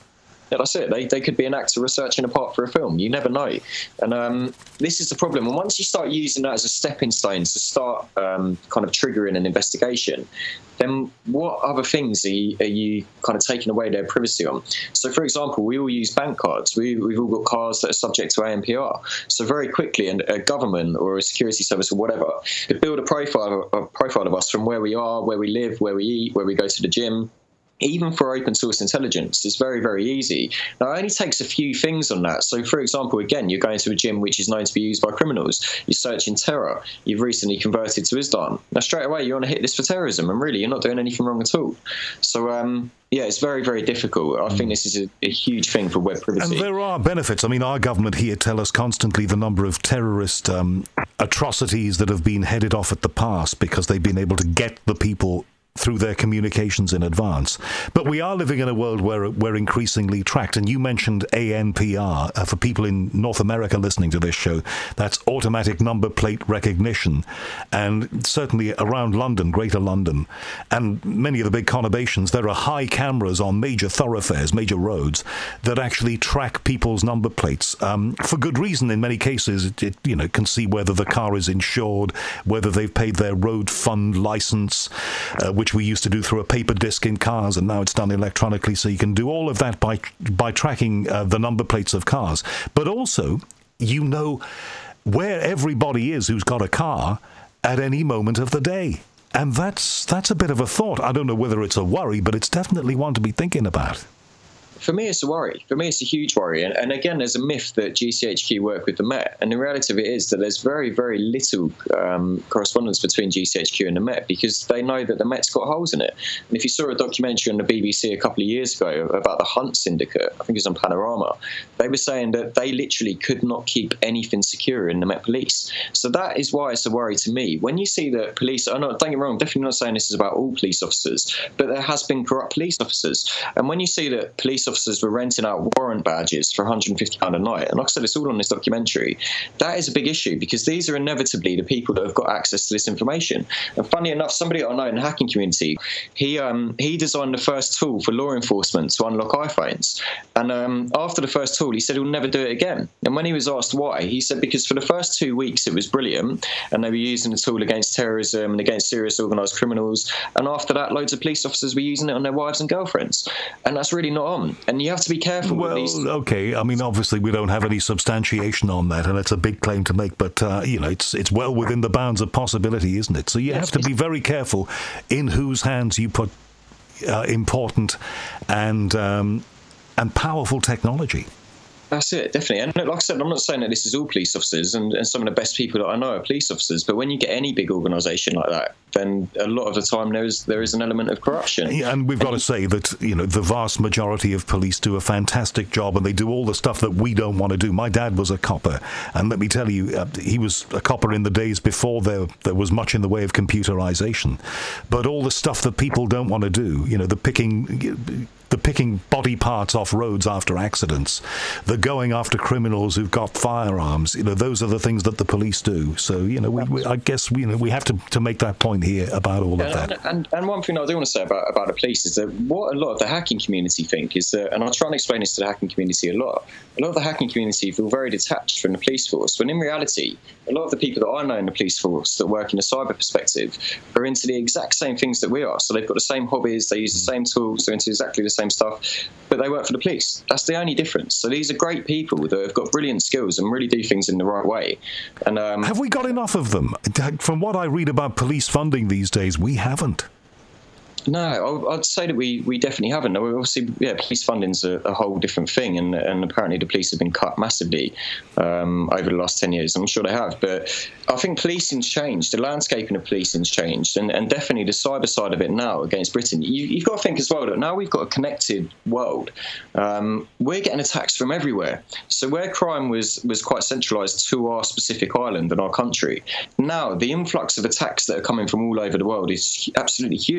Yeah, that's it. They, they could be an actor researching a part for a film. You never know. And um, this is the problem. And once you start using that as a stepping stone to start um, kind of triggering an investigation, then what other things are you, are you kind of taking away their privacy on? So, for example, we all use bank cards. We, we've all got cards that are subject to A M P R. So very quickly, and a government or a security service or whatever could build a profile, a profile of us from where we are, where we live, where we eat, where we go to the gym. Even for open source intelligence, it's very, very easy. Now, it only takes a few things on that. So, for example, again, you're going to a gym which is known to be used by criminals. You're searching terror. You've recently converted to Islam. Now, straight away, you're on a hit list for terrorism, and really, you're not doing anything wrong at all. So, um, yeah, it's very, very difficult. I think this is a, a huge thing for web privacy. And there are benefits. I mean, our government here tell us constantly the number of terrorist um, atrocities that have been headed off at the pass because they've been able to get the people through their communications in advance. But we are living in a world where we're increasingly tracked. And you mentioned A N P R. Uh, for people in North America listening to this show, that's automatic number plate recognition. And certainly around London, Greater London, and many of the big conurbations, there are high cameras on major thoroughfares, major roads, that actually track people's number plates. Um, for good reason, in many cases, it, it you know can see whether the car is insured, whether they've paid their road fund license, uh, which we used to do through a paper disc in cars, and now it's done electronically, so you can do all of that by by tracking uh, the number plates of cars. But also, you know where everybody is who's got a car at any moment of the day. And that's that's a bit of a thought. I don't know whether it's a worry, but it's definitely one to be thinking about. For me, it's a worry. For me, it's a huge worry. And, and again, there's a myth that G C H Q work with the Met. And the reality of it is that there's very, very little um, correspondence between G C H Q and the Met because they know that the Met's got holes in it. And if you saw a documentary on the B B C a couple of years ago about the Hunt Syndicate, I think it was on Panorama, they were saying that they literally could not keep anything secure in the Met Police. So that is why it's a worry to me. When you see that police, oh no, don't get me wrong, definitely not saying this is about all police officers, but there has been corrupt police officers. And when you see that police officers were renting out warrant badges for one hundred fifty pounds a night, and like I said, it's all on this documentary, that is a big issue because these are inevitably the people that have got access to this information. And funny enough, somebody I know in the hacking community, he um, he designed the first tool for law enforcement to unlock iPhones. And um, after the first tool, he said he'll never do it again. And when he was asked why, he said because for the first two weeks it was brilliant, and they were using the tool against terrorism and against serious organised criminals. And after that, loads of police officers were using it on their wives and girlfriends. And that's really not on. And you have to be careful well, with these. Okay, I mean, obviously we don't have any substantiation on that, and it's a big claim to make, but, uh, you know, it's it's well within the bounds of possibility, isn't it? So you yes, have to be very careful in whose hands you put uh, important and um, and powerful technology. That's it, definitely. And like I said, I'm not saying that this is all police officers, and, and some of the best people that I know are police officers, but when you get any big organisation like that, then a lot of the time there is there is an element of corruption. Yeah, and we've got to say that, you know, the vast majority of police do a fantastic job, and they do all the stuff that we don't want to do. My dad was a copper, and let me tell you, uh, he was a copper in the days before there there was much in the way of computerization. But all the stuff that people don't want to do, you know, the picking... the picking body parts off roads after accidents, the going after criminals who've got firearms, you know, those are the things that the police do. So, you know, we, we, I guess we, you know, we have to, to make that point here about all yeah, of that. And, and, and one thing I do want to say about, about the police is that what a lot of the hacking community think is that, and I'll try and explain this to the hacking community a lot, a lot of the hacking community feel very detached from the police force, when in reality, a lot of the people that I know in the police force that work in a cyber perspective are into the exact same things that we are. So they've got the same hobbies, they use the same tools, they're into exactly the same stuff, but they work for the police. That's the only difference. So these are great people that have got brilliant skills and really do things in the right way. And um, have we got enough of them? From what I read about police funding these days, we haven't. No, I'd say that we, we definitely haven't. Obviously, yeah, police funding's a, a whole different thing, and, and apparently the police have been cut massively um, over the last ten years. I'm sure they have, but I think policing's changed. The landscaping of policing's changed, and, and definitely the cyber side of it now against Britain. You, you've got to think as well that now we've got a connected world. Um, we're getting attacks from everywhere. So where crime was, was quite centralised to our specific island and our country, now the influx of attacks that are coming from all over the world is absolutely huge.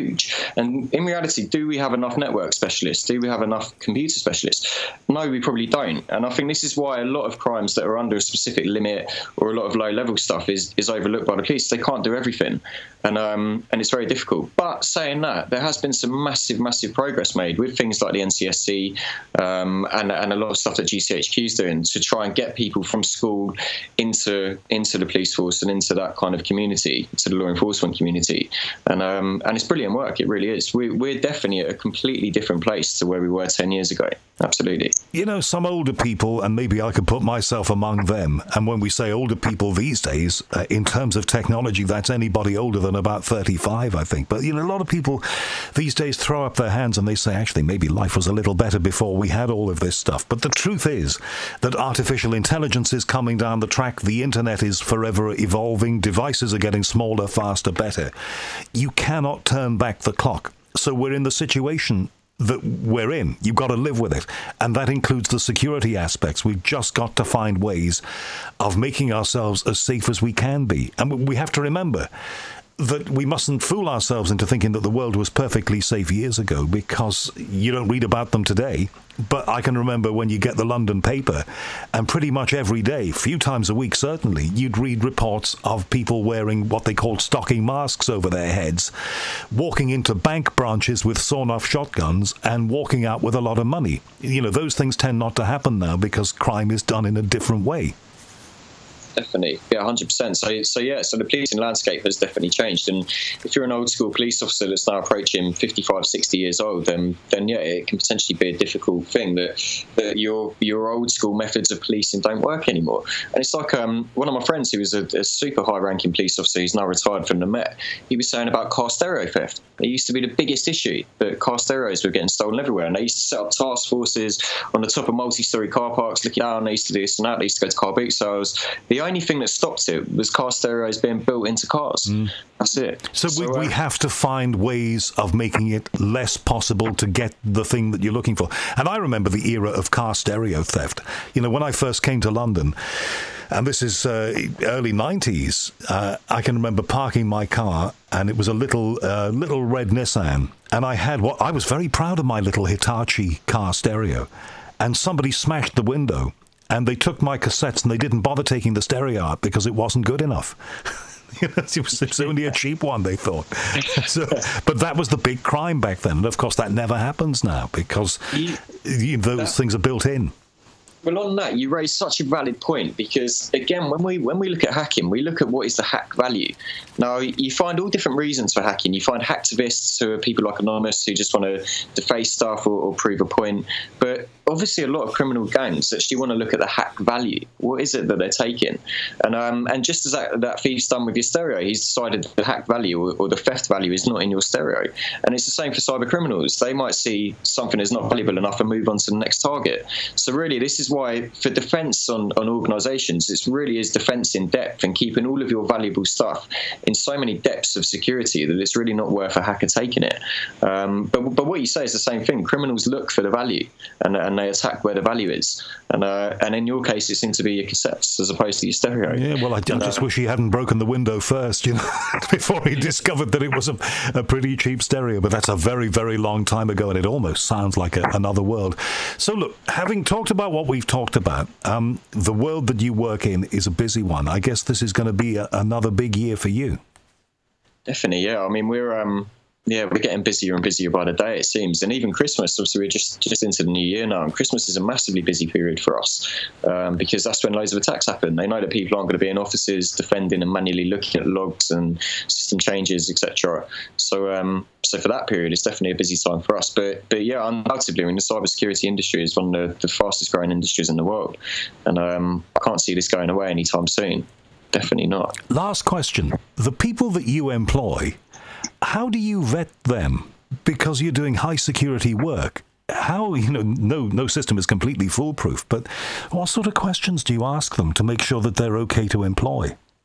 And in reality, do we have enough network specialists? Do we have enough computer specialists? No, we probably don't. And I think this is why a lot of crimes that are under a specific limit or a lot of low-level stuff is, is overlooked by the police. They can't do everything. And um, and it's very difficult. But saying that, there has been some massive, massive progress made with things like the N C S C um, and, and a lot of stuff that G C H Q is doing to try and get people from school into into the police force and into that kind of community, to the law enforcement community. And um, and it's brilliant work. It really is. We, we're definitely at a completely different place to where we were ten years ago. Absolutely. You know, some older people, and maybe I could put myself among them, and when we say older people these days, uh, in terms of technology, that's anybody older than about thirty-five, I think. But, you know, a lot of people these days throw up their hands and they say, actually, maybe life was a little better before we had all of this stuff. But the truth is that artificial intelligence is coming down the track. The internet is forever evolving. Devices are getting smaller, faster, better. You cannot turn back the clock. So we're in the situation that we're in. You've got to live with it. And that includes the security aspects. We've just got to find ways of making ourselves as safe as we can be. And we have to remember that we mustn't fool ourselves into thinking that the world was perfectly safe years ago, because you don't read about them today. But I can remember when you get the London paper, and pretty much every day, a few times a week certainly, you'd read reports of people wearing what they called stocking masks over their heads, walking into bank branches with sawn-off shotguns and walking out with a lot of money. You know, those things tend not to happen now because crime is done in a different way. Definitely, yeah, one hundred percent. So, so yeah, so the policing landscape has definitely changed. And if you're an old school police officer that's now approaching fifty-five, sixty years old, then, then yeah, it can potentially be a difficult thing that, that your your old school methods of policing don't work anymore. And it's like um, one of my friends who was a, a super high ranking police officer, he's now retired from the Met, he was saying about car stereo theft. It used to be the biggest issue, that car stereos were getting stolen everywhere. And they used to set up task forces on the top of multi-storey car parks looking down. They used to do this and that. They used to go to car boot sales. The only thing that stopped it was car stereos being built into cars. Mm. That's it. So, so we, uh, we have to find ways of making it less possible to get the thing that you're looking for. And I remember the era of car stereo theft. You know, when I first came to London, and this is uh, early nineties, uh, I can remember parking my car, and it was a little uh, little red Nissan, and I had what I was very proud of, my little Hitachi car stereo, and somebody smashed the window, and they took my cassettes and they didn't bother taking the stereo out because it wasn't good enough. it, was, it was only a cheap one, they thought. So, but that was the big crime back then, and of course that never happens now because you, those that, things are built in. Well, on that, you raise such a valid point, because again, when we when we look at hacking, we look at what is the hack value. Now, you find all different reasons for hacking. You find hacktivists, who are people like Anonymous, who just want to deface stuff or, or prove a point. But obviously, a lot of criminal gangs actually want to look at the hack value. What is it that they're taking? And um, and just as that, that thief's done with your stereo, he's decided the hack value or, or the theft value is not in your stereo. And it's the same for cyber criminals. They might see something is not valuable enough and move on to the next target. So really, this is why for defense on, on organizations, it really is defense in depth and keeping all of your valuable stuff in so many depths of security that it's really not worth a hacker taking it. Um, but but what you say is the same thing. Criminals look for the value, and, and they attack where the value is. And uh, and in your case, it seems to be your cassettes as opposed to your stereo. Yeah, well, I, I just uh, wish he hadn't broken the window first, you know, before he discovered that it was a, a pretty cheap stereo. But that's a very, very long time ago, and it almost sounds like a, another world. So look, having talked about what we've talked about, um, the world that you work in is a busy one. I guess this is going to be a, another big year for you. Definitely, yeah. I mean, we're um, yeah, we're getting busier and busier by the day, it seems. And even Christmas, obviously, we're just just into the new year now. And Christmas is a massively busy period for us um, because that's when loads of attacks happen. They know that people aren't going to be in offices defending and manually looking at logs and system changes, et cetera. So, um, so for that period, it's definitely a busy time for us. But, but yeah, undoubtedly, I mean, the cybersecurity industry is one of the, the fastest growing industries in the world, and um, I can't see this going away anytime soon. Definitely not. Last question. The people that you employ, how do you vet them? Because you're doing high security work. How, you know, no, no system is completely foolproof, but what sort of questions do you ask them to make sure that they're okay to employ?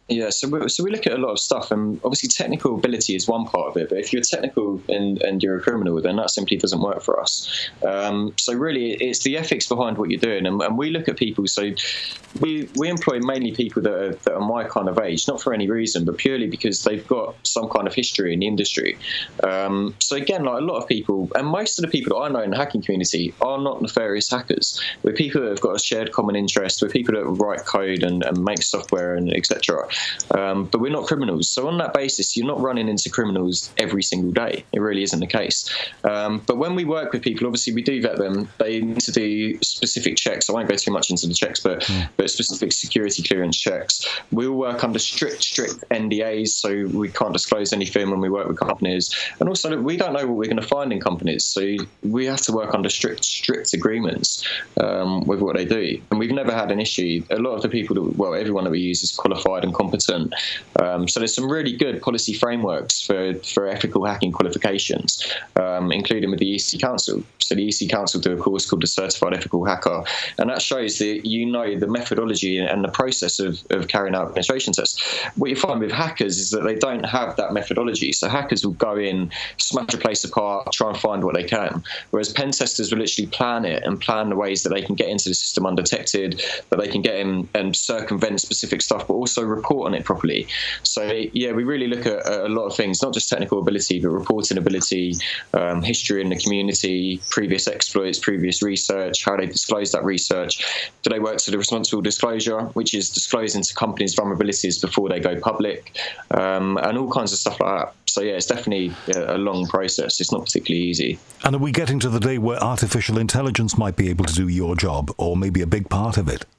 Yeah, so we, so we look at a lot of stuff, and obviously technical ability is one part of it, but if you're technical and, and you're a criminal, then that simply doesn't work for us. Um, so really, it's the ethics behind what you're doing, and, and we look at people, so we we employ mainly people that are, that are my kind of age, not for any reason, but purely because they've got some kind of history in the industry. Um, so again, like a lot of people, and most of the people that I know in the hacking community are not nefarious hackers. We're people that have got a shared common interest, we're people that write code and, and make software and et cetera. Um, but we're not criminals. So on that basis, you're not running into criminals every single day. It really isn't the case. Um, but when we work with people, obviously we do vet them. They need to do specific checks. I won't go too much into the checks, but, mm. but specific security clearance checks. We'll work under strict, strict N D As, so we can't disclose anything when we work with companies. And also, we don't know what we're going to find in companies. So we have to work under strict, strict agreements um, with what they do. And we've never had an issue. A lot of the people, that, well, everyone that we use is qualified and competent. Um, so there's some really good policy frameworks for, for ethical hacking qualifications, um, including with the E C Council. So the E C Council do a course called the Certified Ethical Hacker, and that shows that you know the methodology and the process of, of carrying out penetration tests. What you find with hackers is that they don't have that methodology. So hackers will go in, smash a place apart, try and find what they can, whereas pen testers will literally plan it and plan the ways that they can get into the system undetected, that they can get in and circumvent specific stuff, but also report on it properly. So yeah, we really look at a lot of things, not just technical ability, but reporting ability, um, history in the community, previous exploits, previous research, how they disclose that research. Do they work to the responsible disclosure, which is disclosing to companies' vulnerabilities before they go public, um, and all kinds of stuff like that. So yeah, it's definitely a long process. It's not particularly easy. And are we getting to the day where artificial intelligence might be able to do your job, or maybe a big part of it?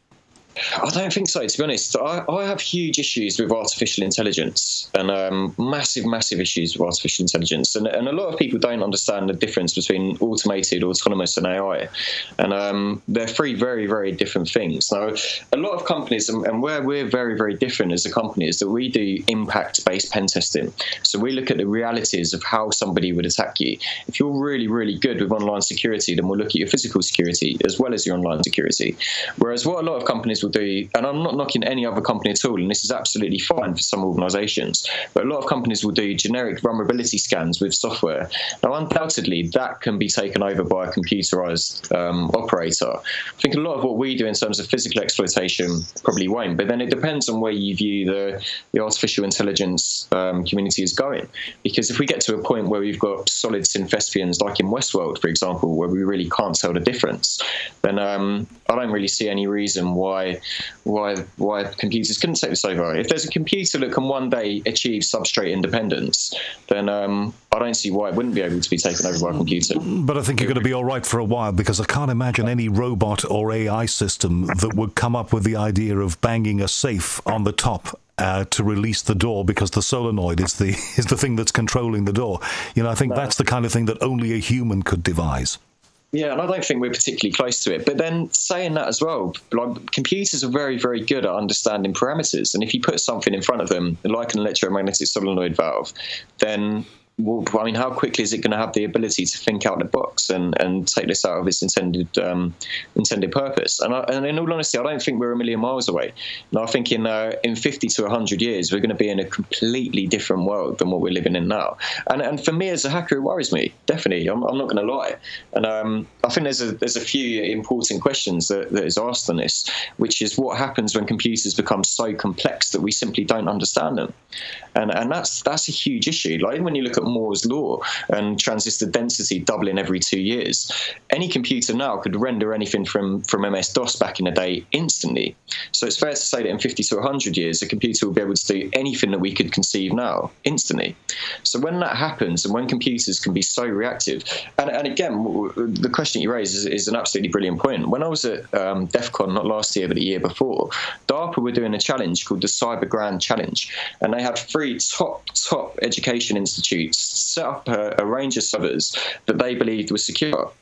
I don't think so, to be honest. I, I have huge issues with artificial intelligence, and um, massive, massive issues with artificial intelligence. And, and a lot of people don't understand the difference between automated, autonomous, and A I. And um, they're three very, very different things. Now, a lot of companies, and, and where we're very, very different as a company, is that we do impact-based pen testing. So we look at the realities of how somebody would attack you. If you're really, really good with online security, then we'll look at your physical security as well as your online security. Whereas what a lot of companies will do, and I'm not knocking any other company at all, and this is absolutely fine for some organizations, but a lot of companies will do generic vulnerability scans with software. Now, undoubtedly, that can be taken over by a computerized um, operator. I think a lot of what we do in terms of physical exploitation probably won't, but then it depends on where you view the, the artificial intelligence um, community is going. Because if we get to a point where we've got solid synthespians, like in Westworld, for example, where we really can't tell the difference, then um, I don't really see any reason why why why computers couldn't take this over. If there's a computer that can one day achieve substrate independence, then um, I don't see why it wouldn't be able to be taken over by a computer. But I think you're going to be all right for a while, because I can't imagine any robot or A I system that would come up with the idea of banging a safe on the top Uh, to release the door, because the solenoid is the is the thing that's controlling the door. You know, I think no. that's the kind of thing that only a human could devise. Yeah, and I don't think we're particularly close to it. But then saying that as well, like, computers are very, very good at understanding parameters. And if you put something in front of them, like an electromagnetic solenoid valve, then, well, I mean, how quickly is it going to have the ability to think out the box and, and take this out of its intended um, intended purpose? And, I, and in all honesty, I don't think we're a million miles away. And I think in uh, in fifty to one hundred years, we're going to be in a completely different world than what we're living in now. And and for me as a hacker, it worries me, definitely. I'm, I'm not going to lie. And um, I think there's a there's a few important questions that, that is asked on this, which is what happens when computers become so complex that we simply don't understand them. And and that's that's a huge issue. Like when you look at Moore's law and transistor density doubling every two years, any computer now could render anything from, from M S DOS back in the day instantly. So it's fair to say that in fifty to one hundred years, a computer will be able to do anything that we could conceive now instantly. So when that happens, and when computers can be so reactive, and, and again, the question you raise is, is an absolutely brilliant point. When I was at um, DEF CON, not last year, but the year before, DARPA were doing a challenge called the Cyber Grand Challenge, and they had three top, top education institutes set up a, a range of servers that they believed were secure.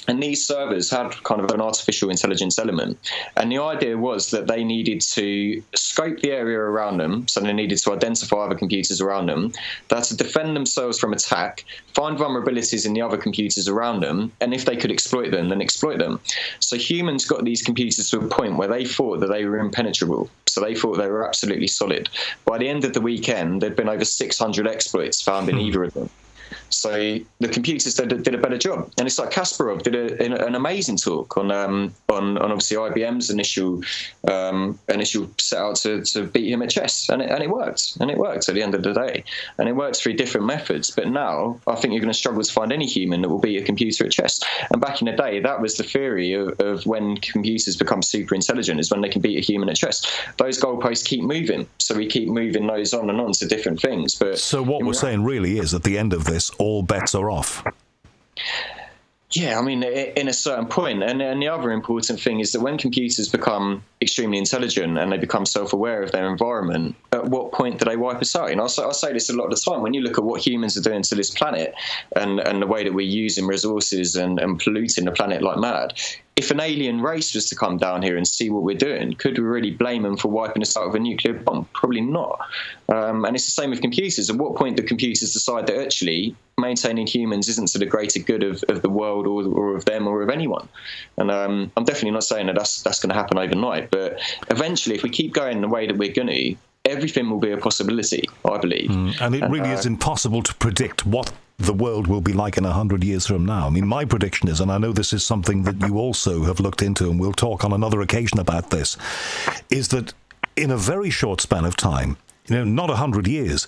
And these servers had kind of an artificial intelligence element. And the idea was that they needed to scope the area around them, so they needed to identify other computers around them. They had to defend themselves from attack, find vulnerabilities in the other computers around them, and if they could exploit them, then exploit them. So humans got these computers to a point where they thought that they were impenetrable. So they thought they were absolutely solid. By the end of the weekend, there'd been over six hundred exploits found in either of them. So the computers did, did a better job, and it's like Kasparov did a, an amazing talk on um, on, on obviously I B M's initial um, initial set out to, to beat him at chess, and it, and it worked, and it worked at the end of the day, and it worked through different methods. But now I think you're going to struggle to find any human that will beat a computer at chess. And back in the day, that was the theory of, of when computers become super intelligent, is when they can beat a human at chess. Those goalposts keep moving, so we keep moving those on and on to different things. But so what we're saying really is, at the end of this, all bets are off. Yeah, I mean, in a certain point. And, and the other important thing is that when computers become extremely intelligent and they become self-aware of their environment, at what point do they wipe us out? And I'll say, I'll say this a lot of the time. When you look at what humans are doing to this planet and, and the way that we're using resources and, and polluting the planet like mad, if an alien race was to come down here and see what we're doing, could we really blame them for wiping us out with a nuclear bomb? Probably not. Um, and it's the same with computers. At what point do computers decide that actually maintaining humans isn't to the greater good of, of the world or, or of them or of anyone? And um, I'm definitely not saying that that's, that's going to happen overnight, but eventually, if we keep going the way that we're going to, everything will be a possibility, I believe. Mm, and it really uh, is impossible to predict what the world will be like in a hundred years from now. I mean, my prediction is, and I know this is something that you also have looked into, and we'll talk on another occasion about this, is that in a very short span of time, you know, not a hundred years,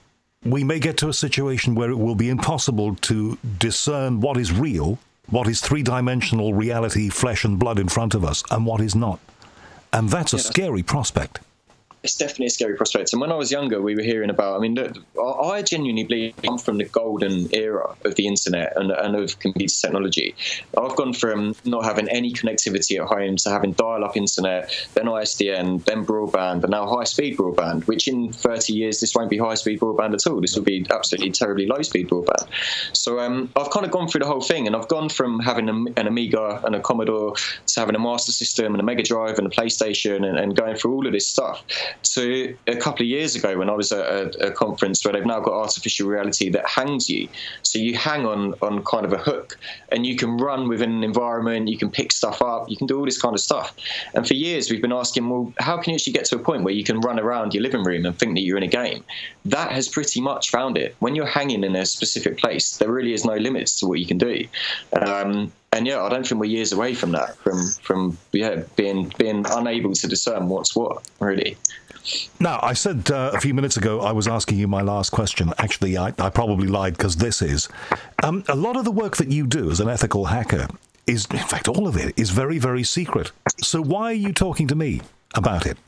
we may get to a situation where it will be impossible to discern what is real, what is three-dimensional reality, flesh and blood in front of us, and what is not. And that's a yeah, scary that's- prospect. It's definitely a scary prospect. And when I was younger, we were hearing about, I mean, I genuinely believe I'm from the golden era of the internet and, and of computer technology. I've gone from not having any connectivity at home to having dial-up internet, then I S D N, then broadband, and now high-speed broadband, which in thirty years, this won't be high-speed broadband at all. This will be absolutely terribly low-speed broadband. So um, I've kind of gone through the whole thing, and I've gone from having a, an Amiga and a Commodore to having a Master System and a Mega Drive and a PlayStation and, and going through all of this stuff. To a couple of years ago when I was at a, a conference where they've now got artificial reality that hangs you. So you hang on, on kind of a hook and you can run within an environment, you can pick stuff up, you can do all this kind of stuff. And for years we've been asking, well, how can you actually get to a point where you can run around your living room and think that you're in a game? That has pretty much found it. When you're hanging in a specific place, there really is no limits to what you can do. Um, And yeah, I don't think we're years away from that, from from yeah being being unable to discern what's what, really. Now, I said uh, a few minutes ago I was asking you my last question. Actually, I, I probably lied, because this is. Um, a lot of the work that you do as an ethical hacker is, in fact, all of it is very, very secret. So why are you talking to me about it?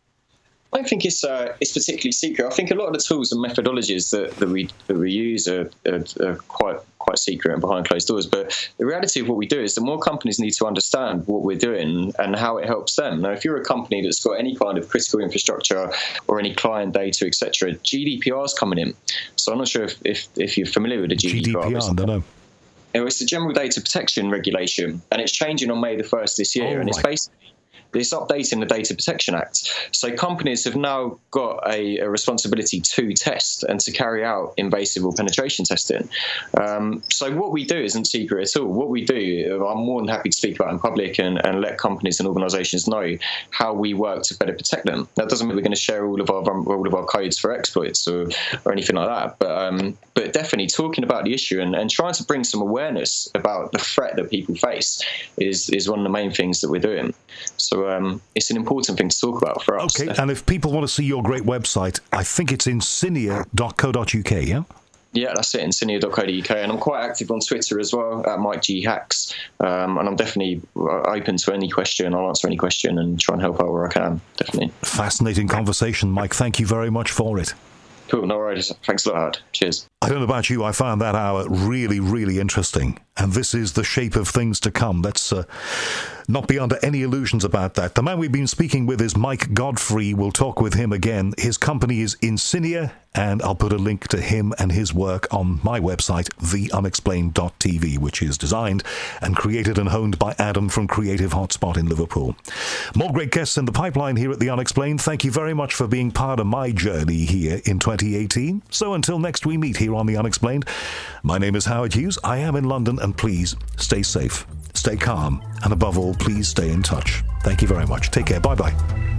I don't think it's uh, it's particularly secret. I think a lot of the tools and methodologies that, that we that we use are, are, are quite quite secret and behind closed doors. But the reality of what we do is the more companies need to understand what we're doing and how it helps them. Now, if you're a company that's got any kind of critical infrastructure or any client data, et cetera, G D P R is coming in. So I'm not sure if, if, if you're familiar with the G D P R. G D P R, I don't know. It's the General Data Protection Regulation, and it's changing on May the first this year. Oh, and it's right. basically It's updating the Data Protection Act. So companies have now got a, a responsibility to test and to carry out invasive or penetration testing. Um, so what we do isn't secret at all. What we do, I'm more than happy to speak about in public and, and let companies and organisations know how we work to better protect them. That doesn't mean we're going to share all of our all of our codes for exploits or, or anything like that. But um, but definitely talking about the issue and, and trying to bring some awareness about the threat that people face is is one of the main things that we're doing. So um, it's an important thing to talk about for us. Okay, and if people want to see your great website, I think it's insignia dot co dot uk, yeah? Yeah, that's it, insignia dot co dot uk. And I'm quite active on Twitter as well, at Mike G Hacks. Um, and I'm definitely open to any question. I'll answer any question and try and help out where I can, definitely. Fascinating conversation, Mike. Thank you very much for it. Cool, no worries. Thanks a lot, Howard. Cheers. I don't know about you, I found that hour really, really interesting. and this is the shape of things to come. Let's uh, not be under any illusions about that. The man we've been speaking with is Mike Godfrey. We'll talk with him again. His company is Insignia, and I'll put a link to him and his work on my website, the unexplained dot t v, which is designed and created and honed by Adam from Creative Hotspot in Liverpool. More great guests in the pipeline here at The Unexplained. Thank you very much for being part of my journey here in twenty eighteen. So until next we meet here on The Unexplained, my name is Howard Hughes. I am in London, and please stay safe, stay calm, and above all, please stay in touch. Thank you very much. Take care. Bye-bye.